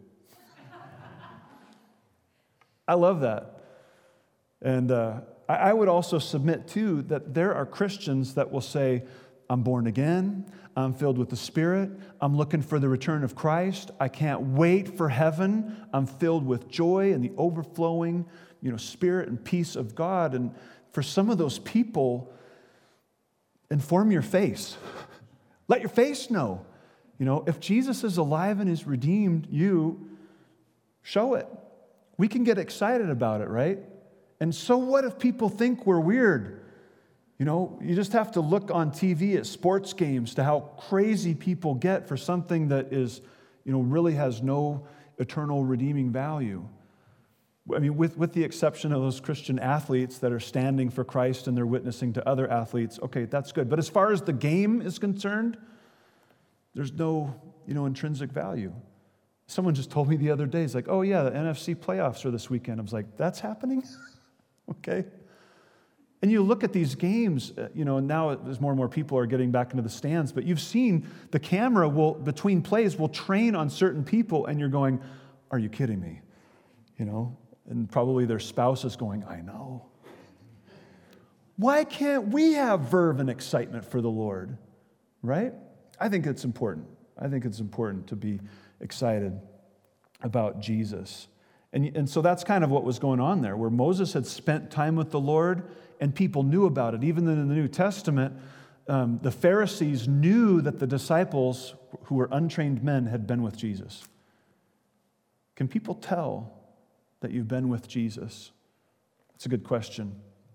I love that. And I would also submit, too, that there are Christians that will say, I'm born again, I'm filled with the Spirit, I'm looking for the return of Christ, I can't wait for heaven, I'm filled with joy and the overflowing, Spirit and peace of God. And for some of those people, inform your face. Let your face know. If Jesus is alive and has redeemed you, show it. We can get excited about it, right? And so what if people think we're weird? You just have to look on TV at sports games to how crazy people get for something that is, really has no eternal redeeming value. I mean, with the exception of those Christian athletes that are standing for Christ and they're witnessing to other athletes, okay, that's good. But as far as the game is concerned, there's no, intrinsic value. Someone just told me the other day, it's like, oh yeah, the NFC playoffs are this weekend. I was like, that's happening? Okay. And you look at these games, and now as more and more people are getting back into the stands, but you've seen the camera between plays will train on certain people, and you're going, are you kidding me? And probably their spouse is going, I know. Why can't we have verve and excitement for the Lord? Right? I think it's important. I think it's important to be excited about Jesus. And so that's kind of what was going on there, where Moses had spent time with the Lord and people knew about it. Even in the New Testament, the Pharisees knew that the disciples, who were untrained men, had been with Jesus. Can people tell that you've been with Jesus It's a good question.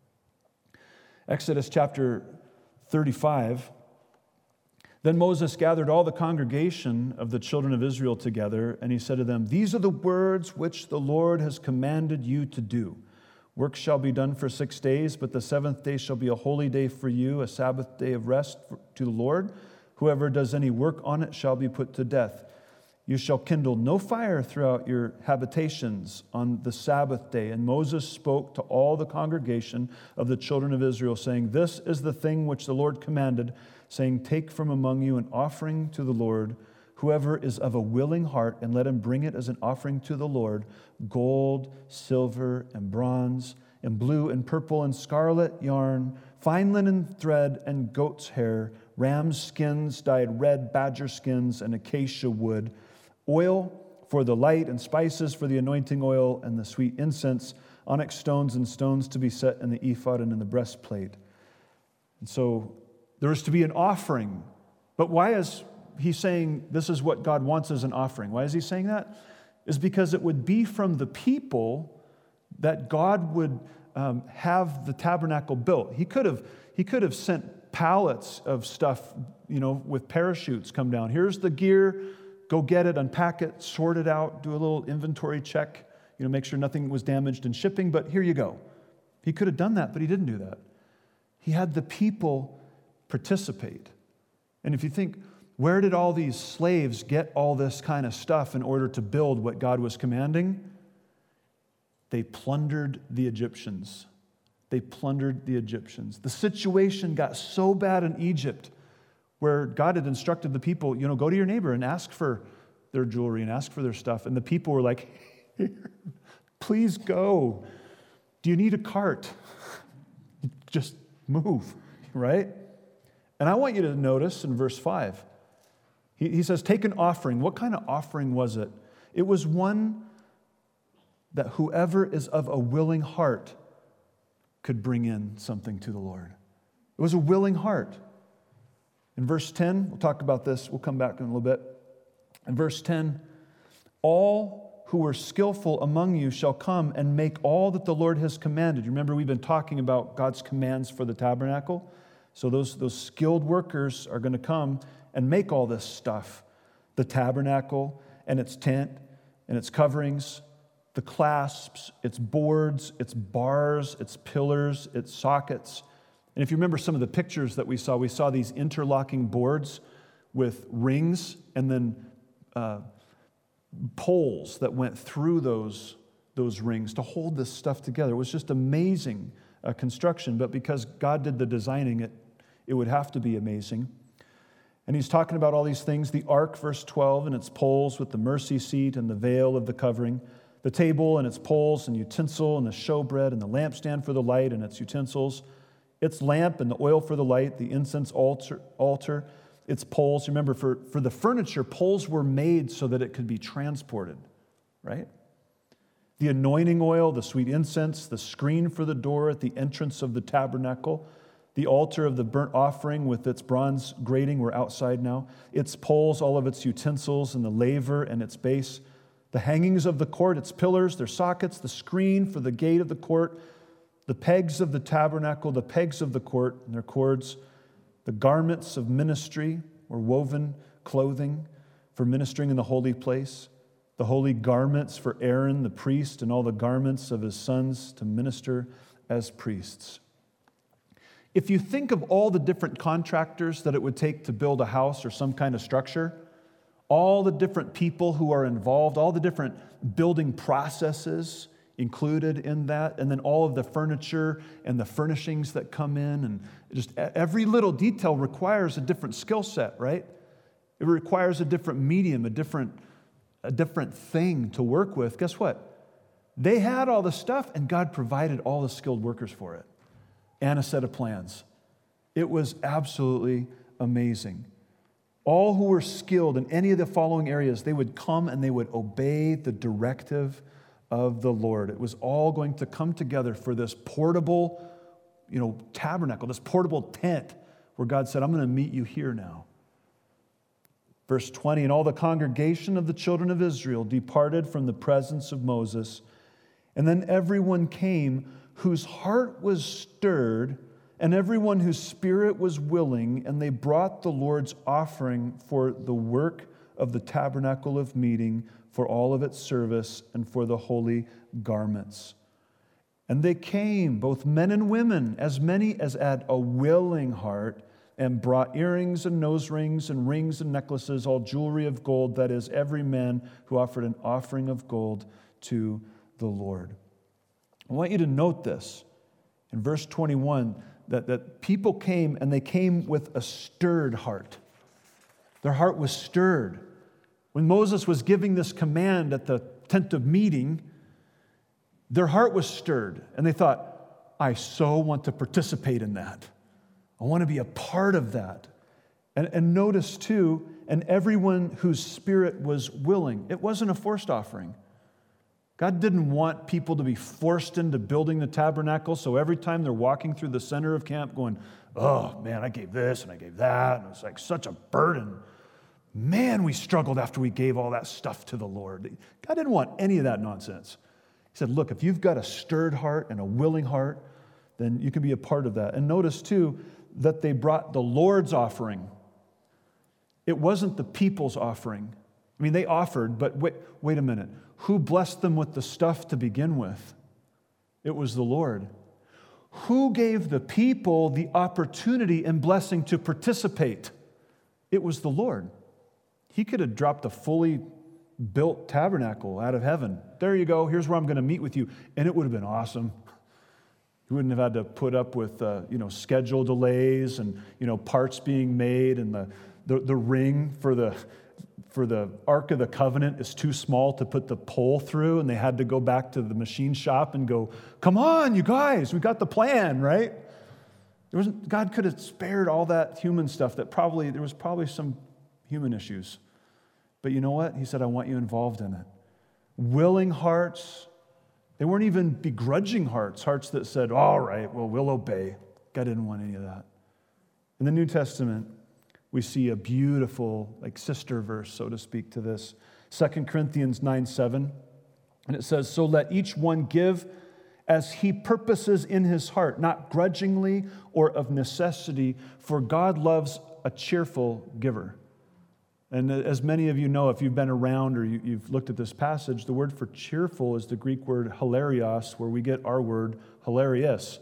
Exodus chapter 35. Then Moses gathered all the congregation of the children of Israel together, and he said to them, "These are the words which the Lord has commanded you to do. Work shall be done for 6 days, but the seventh day shall be a holy day for you, a Sabbath day of rest to the Lord. Whoever does any work on it shall be put to death. You shall kindle no fire throughout your habitations on the Sabbath day." And Moses spoke to all the congregation of the children of Israel, saying, "This is the thing which the Lord commanded, saying, take from among you an offering to the Lord. Whoever is of a willing heart, and let him bring it as an offering to the Lord, gold, silver, and bronze, and blue and purple and scarlet yarn, fine linen thread and goat's hair, ram's skins dyed red, badger skins, and acacia wood, oil for the light, and spices for the anointing oil, and the sweet incense, onyx stones and stones to be set in the ephod and in the breastplate." And so there is to be an offering. But why is he saying this is what God wants as an offering? Why is he saying that? Is because it would be from the people that God would have the tabernacle built. He could have sent pallets of stuff, with parachutes come down. Here's the gear, go get it, unpack it, sort it out, do a little inventory check, make sure nothing was damaged in shipping, but here you go. He could have done that, but he didn't do that. He had the people participate. And if you think, where did all these slaves get all this kind of stuff in order to build what God was commanding? They plundered the Egyptians. They plundered the Egyptians. The situation got so bad in Egypt where God had instructed the people, go to your neighbor and ask for their jewelry and ask for their stuff. And the people were like, please go. Do you need a cart? Just move, right? And I want you to notice in verse 5, he says, take an offering. What kind of offering was it? It was one that whoever is of a willing heart could bring in something to the Lord. It was a willing heart. In verse 10, we'll talk about this. We'll come back in a little bit. In verse 10, all who are skillful among you shall come and make all that the Lord has commanded. You remember we've been talking about God's commands for the tabernacle? So those skilled workers are going to come and make all this stuff. The tabernacle and its tent and its coverings, the clasps, its boards, its bars, its pillars, its sockets. And if you remember some of the pictures that we saw these interlocking boards with rings and then poles that went through those rings to hold this stuff together. It was just amazing construction, but because God did the designing, it would have to be amazing. And he's talking about all these things, the ark, verse 12, and its poles with the mercy seat and the veil of the covering, the table and its poles and utensil and the showbread and the lampstand for the light and its utensils, its lamp and the oil for the light, the incense altar, its poles. Remember, for the furniture, poles were made so that it could be transported, right? The anointing oil, the sweet incense, the screen for the door at the entrance of the tabernacle, the altar of the burnt offering with its bronze grating, we're outside now, its poles, all of its utensils, and the laver and its base, the hangings of the court, its pillars, their sockets, the screen for the gate of the court, the pegs of the tabernacle, the pegs of the court and their cords, the garments of ministry or woven clothing for ministering in the holy place, the holy garments for Aaron the priest and all the garments of his sons to minister as priests. If you think of all the different contractors that it would take to build a house or some kind of structure, all the different people who are involved, all the different building processes included in that, and then all of the furniture and the furnishings that come in, and just every little detail requires a different skill set, right? It requires a different medium, a different thing to work with. Guess what? They had all the stuff, and God provided all the skilled workers for it and a set of plans. It was absolutely amazing. All who were skilled in any of the following areas, they would come and they would obey the directive of the Lord. It was all going to come together for this portable, tabernacle, this portable tent where God said, I'm going to meet you here now. Verse 20, and all the congregation of the children of Israel departed from the presence of Moses, and then everyone came whose heart was stirred, and everyone whose spirit was willing, and they brought the Lord's offering for the work of the tabernacle of meeting, for all of its service, and for the holy garments. And they came, both men and women, as many as had a willing heart, and brought earrings and nose rings and rings and necklaces, all jewelry of gold, that is, every man who offered an offering of gold to the Lord. I want you to note this in verse 21, that people came, and they came with a stirred heart. Their heart was stirred. When Moses was giving this command at the tent of meeting, their heart was stirred, and they thought, I so want to participate in that. I want to be a part of that. And notice too, and everyone whose spirit was willing. It wasn't a forced offering. God didn't want people to be forced into building the tabernacle, so every time they're walking through the center of camp going, oh man, I gave this and I gave that, and it's like such a burden. Man, we struggled after we gave all that stuff to the Lord. God didn't want any of that nonsense. He said, look, if you've got a stirred heart and a willing heart, then you can be a part of that. And notice too, that they brought the Lord's offering. It wasn't the people's offering. I mean, they offered, but wait a minute. Who blessed them with the stuff to begin with? It was the Lord. Who gave the people the opportunity and blessing to participate? It was the Lord. He could have dropped a fully built tabernacle out of heaven. There you go. Here's where I'm going to meet with you. And it would have been awesome. You wouldn't have had to put up with schedule delays and parts being made, and the ring for the Ark of the Covenant is too small to put the pole through, and they had to go back to the machine shop and go, come on, you guys, we got the plan, right? God could have spared all that human stuff there was probably some human issues. But you know what? He said, I want you involved in it. Willing hearts. They weren't even begrudging hearts that said, all right, well, we'll obey. God didn't want any of that. In the New Testament, we see a beautiful, sister verse, so to speak, to this. 2 Corinthians 9:7. And it says, so let each one give as he purposes in his heart, not grudgingly or of necessity, for God loves a cheerful giver. And as many of you know, if you've been around or you've looked at this passage, the word for cheerful is the Greek word hilarios, where we get our word hilarious.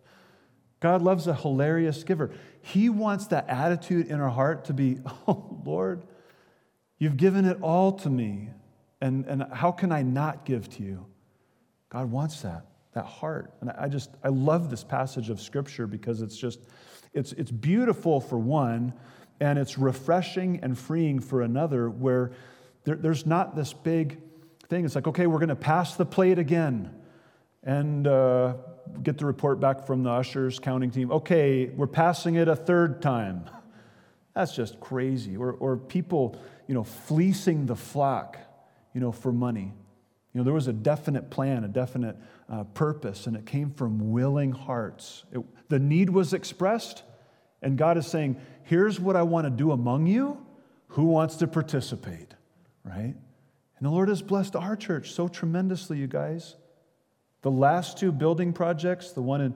God loves a hilarious giver. He wants that attitude in our heart to be, oh, Lord, you've given it all to me, and how can I not give to you? God wants that heart. And I love this passage of Scripture because it's beautiful for one, and it's refreshing and freeing for another, where there's not this big thing. It's like, okay, we're going to pass the plate again and get the report back from the ushers, counting team. Okay, we're passing it a third time. That's just crazy. Or people, fleecing the flock, for money. There was a definite plan, a definite purpose, and it came from willing hearts. The need was expressed, and God is saying, here's what I want to do among you. Who wants to participate, right? And the Lord has blessed our church so tremendously, you guys. The last two building projects, the one in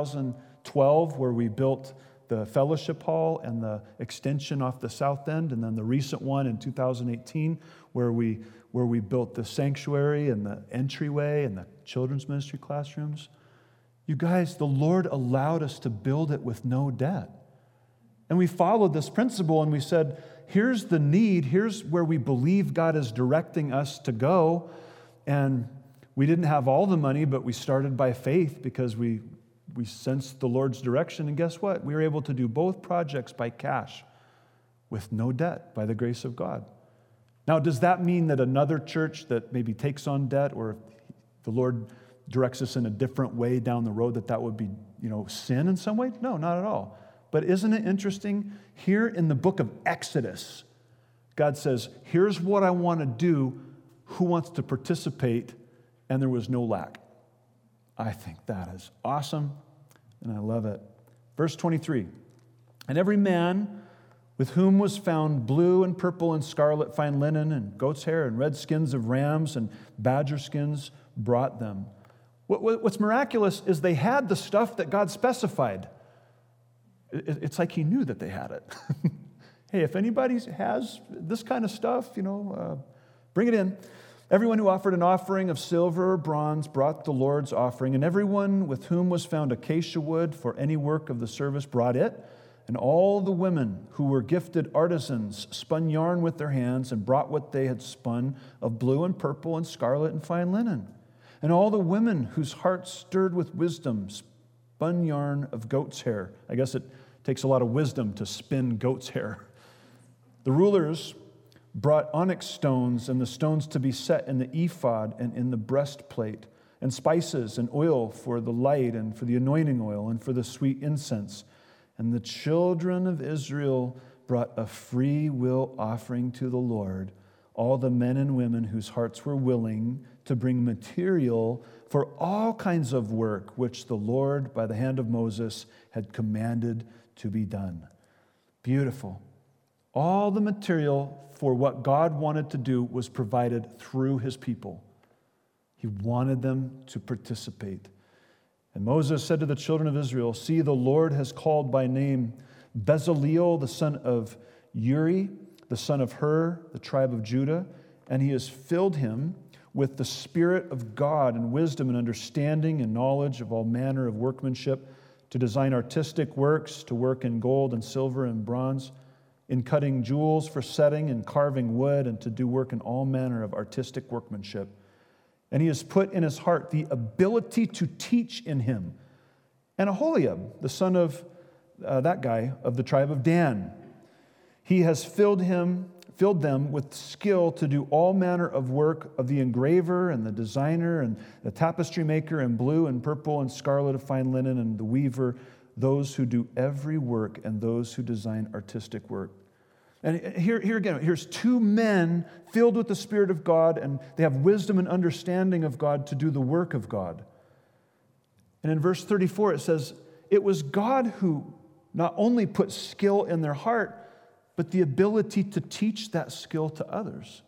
2012 where we built the fellowship hall and the extension off the south end, and then the recent one in 2018 where we built the sanctuary and the entryway and the children's ministry classrooms. You guys, the Lord allowed us to build it with no debt. And we followed this principle, and we said, here's the need, here's where we believe God is directing us to go. And we didn't have all the money, but we started by faith because we sensed the Lord's direction. And guess what? We were able to do both projects by cash with no debt, by the grace of God. Now, does that mean that another church that maybe takes on debt, or if the Lord directs us in a different way down the road, that would be, sin in some way? No, not at all. But isn't it interesting? Here in the book of Exodus, God says, here's what I want to do. Who wants to participate? And there was no lack. I think that is awesome, and I love it. Verse 23, and every man with whom was found blue and purple and scarlet fine linen and goat's hair and red skins of rams and badger skins brought them. What's miraculous is they had the stuff that God specified. It's like he knew that they had it. Hey, if anybody has this kind of stuff, bring it in. Everyone who offered an offering of silver or bronze brought the Lord's offering, and everyone with whom was found acacia wood for any work of the service brought it. And all the women who were gifted artisans spun yarn with their hands and brought what they had spun of blue and purple and scarlet and fine linen. And all the women whose hearts stirred with wisdom spun yarn of goat's hair. I guess it takes a lot of wisdom to spin goat's hair. The rulers brought onyx stones and the stones to be set in the ephod and in the breastplate, and spices and oil for the light and for the anointing oil and for the sweet incense. And the children of Israel brought a free will offering to the Lord, all the men and women whose hearts were willing to bring material for all kinds of work which the Lord, by the hand of Moses, had commanded to be done. Beautiful. All the material for what God wanted to do was provided through his people. He wanted them to participate. And Moses said to the children of Israel, "See, the Lord has called by name Bezaleel, the son of Uri, the son of Hur, the tribe of Judah, and he has filled him with the Spirit of God and wisdom and understanding and knowledge of all manner of workmanship, to design artistic works, to work in gold and silver and bronze, in cutting jewels for setting and carving wood, and to do work in all manner of artistic workmanship. And he has put in his heart the ability to teach in him. And Aholiab, the son of that guy of the tribe of Dan, he has filled them with skill to do all manner of work of the engraver and the designer and the tapestry maker and blue and purple and scarlet of fine linen and the weaver, those who do every work and those who design artistic work." And here again, here's two men filled with the Spirit of God, and they have wisdom and understanding of God to do the work of God. And in verse 34 it says, it was God who not only put skill in their heart, but the ability to teach that skill to others.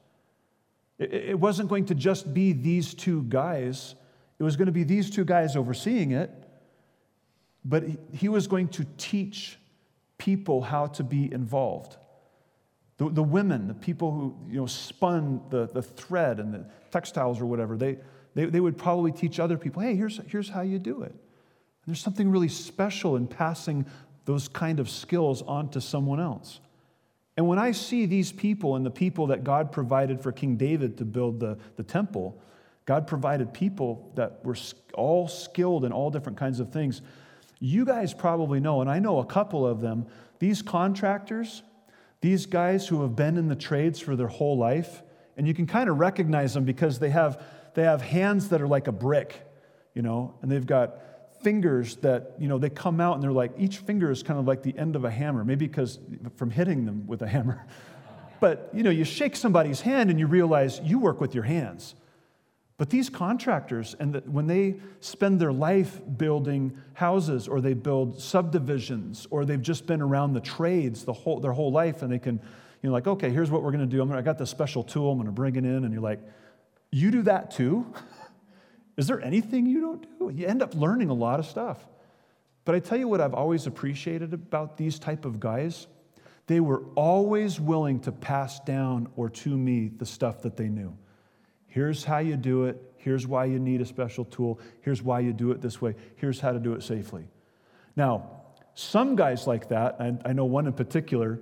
It wasn't going to just be these two guys. It was going to be these two guys overseeing it, but he was going to teach people how to be involved. The women, the people who spun the thread and the textiles or whatever, they would probably teach other people, hey, here's how you do it. And there's something really special in passing those kind of skills on to someone else. And when I see these people and the people that God provided for King David to build the temple, God provided people that were all skilled in all different kinds of things. You guys probably know, and I know a couple of them, these contractors, these guys who have been in the trades for their whole life, and you can kind of recognize them because they have hands that are like a brick, and they've got fingers that, they come out and they're like, each finger is kind of like the end of a hammer, maybe because from hitting them with a hammer. But, you shake somebody's hand and you realize you work with your hands. But these contractors, when they spend their life building houses or they build subdivisions or they've just been around the trades their whole life, and they can, like, okay, here's what we're going to do. I got this special tool. I'm going to bring it in. And you're like, you do that too? Is there anything you don't do? You end up learning a lot of stuff. But I tell you what I've always appreciated about these type of guys. They were always willing to pass down or to me the stuff that they knew. Here's how you do it. Here's why you need a special tool. Here's why you do it this way. Here's how to do it safely. Now, some guys like that, and I know one in particular,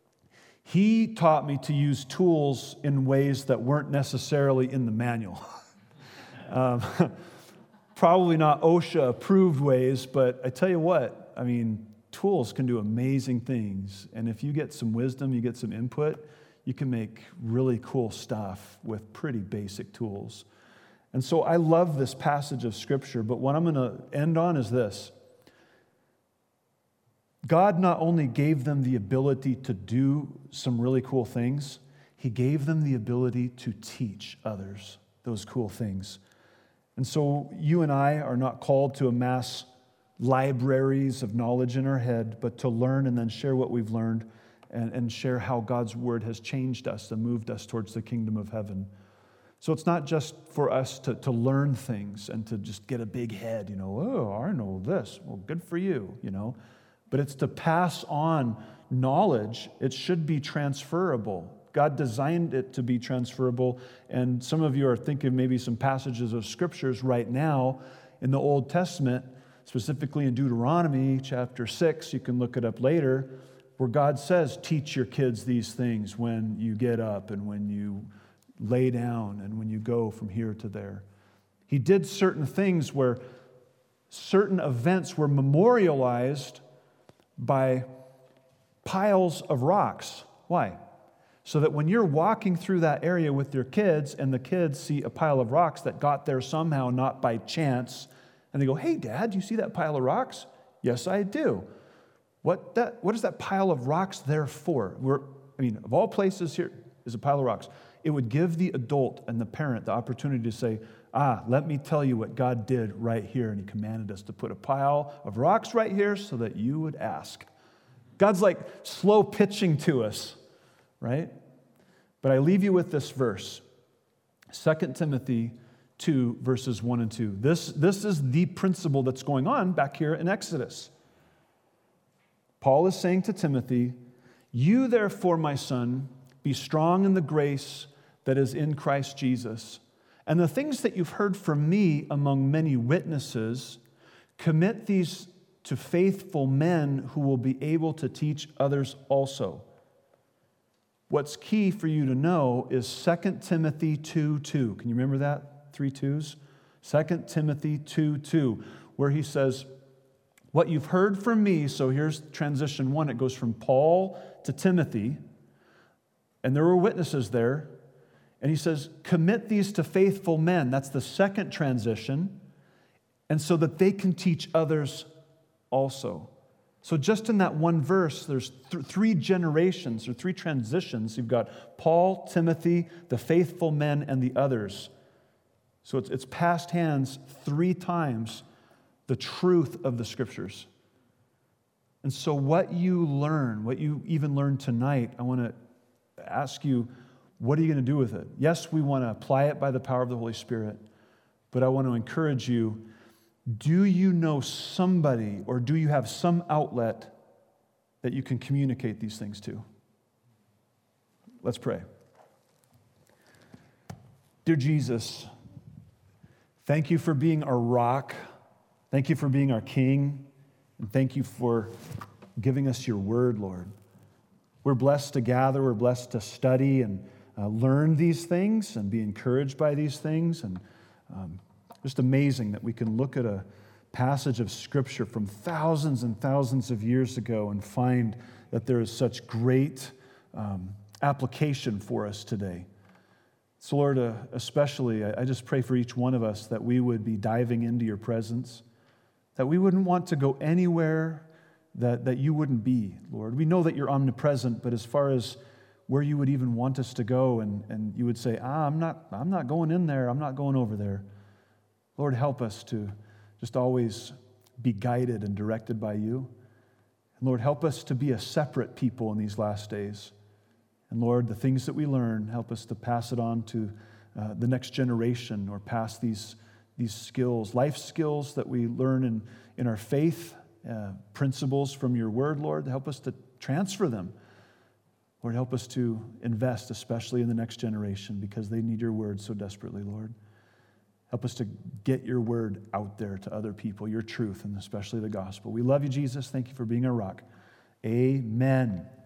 he taught me to use tools in ways that weren't necessarily in the manual. Probably not OSHA-approved ways, but I tell you what, tools can do amazing things. And if you get some wisdom, you get some input, you can make really cool stuff with pretty basic tools. And so I love this passage of Scripture, but what I'm going to end on is this. God not only gave them the ability to do some really cool things, He gave them the ability to teach others those cool things. And so you and I are not called to amass libraries of knowledge in our head, but to learn and then share what we've learned and share how God's Word has changed us and moved us towards the kingdom of heaven. So it's not just for us to learn things and to just get a big head, oh, I know this. Well, good for you, But it's to pass on knowledge. It should be transferable. God designed it to be transferable. And some of you are thinking maybe some passages of scriptures right now in the Old Testament, specifically in Deuteronomy chapter 6. You can look it up later, where God says, teach your kids these things when you get up and when you lay down and when you go from here to there. He did certain things where certain events were memorialized by piles of rocks. Why? So that when you're walking through that area with your kids and the kids see a pile of rocks that got there somehow, not by chance, and they go, hey, Dad, do you see that pile of rocks? Yes, I do. What is that pile of rocks there for? Of all places, here is a pile of rocks. It would give the adult and the parent the opportunity to say, let me tell you what God did right here. And he commanded us to put a pile of rocks right here so that you would ask. God's like slow pitching to us, right? But I leave you with this verse, 2 Timothy 2, verses 1 and 2. This is the principle that's going on back here in Exodus. Paul is saying to Timothy, you therefore, my son, be strong in the grace that is in Christ Jesus. And the things that you've heard from me among many witnesses, commit these to faithful men who will be able to teach others also. What's key for you to know is 2 Timothy 2:2. Can you remember that? 3 2s? 2 Timothy 2:2, where he says, what you've heard from me, so here's transition 1. It goes from Paul to Timothy, and there were witnesses there. And he says, commit these to faithful men. That's the second transition. And so that they can teach others also. So just in that one verse, there's 3 generations or 3 transitions. You've got Paul, Timothy, the faithful men, and the others. So it's passed hands 3 times, the truth of the Scriptures. And so what you learn, what you even learned tonight, I want to ask you, what are you going to do with it? Yes, we want to apply it by the power of the Holy Spirit, but I want to encourage you, do you know somebody or do you have some outlet that you can communicate these things to? Let's pray. Dear Jesus, thank you for being our rock. Thank you for being our King. And thank you for giving us your word, Lord. We're blessed to gather. We're blessed to study and learn these things and be encouraged by these things. And just amazing that we can look at a passage of Scripture from thousands and thousands of years ago and find that there is such great application for us today. So Lord, especially, I just pray for each one of us that we would be diving into your presence, that we wouldn't want to go anywhere that you wouldn't be, Lord. We know that you're omnipresent, but as far as where you would even want us to go, and you would say, I'm not going in there, I'm not going over there. Lord, help us to just always be guided and directed by you. And Lord, help us to be a separate people in these last days. And Lord, the things that we learn, help us to pass it on to the next generation, or pass these skills, life skills that we learn in our faith, principles from your word, Lord. Help us to transfer them. Lord, help us to invest, especially in the next generation, because they need your word so desperately, Lord. Help us to get your word out there to other people, your truth, and especially the gospel. We love you, Jesus. Thank you for being our rock. Amen.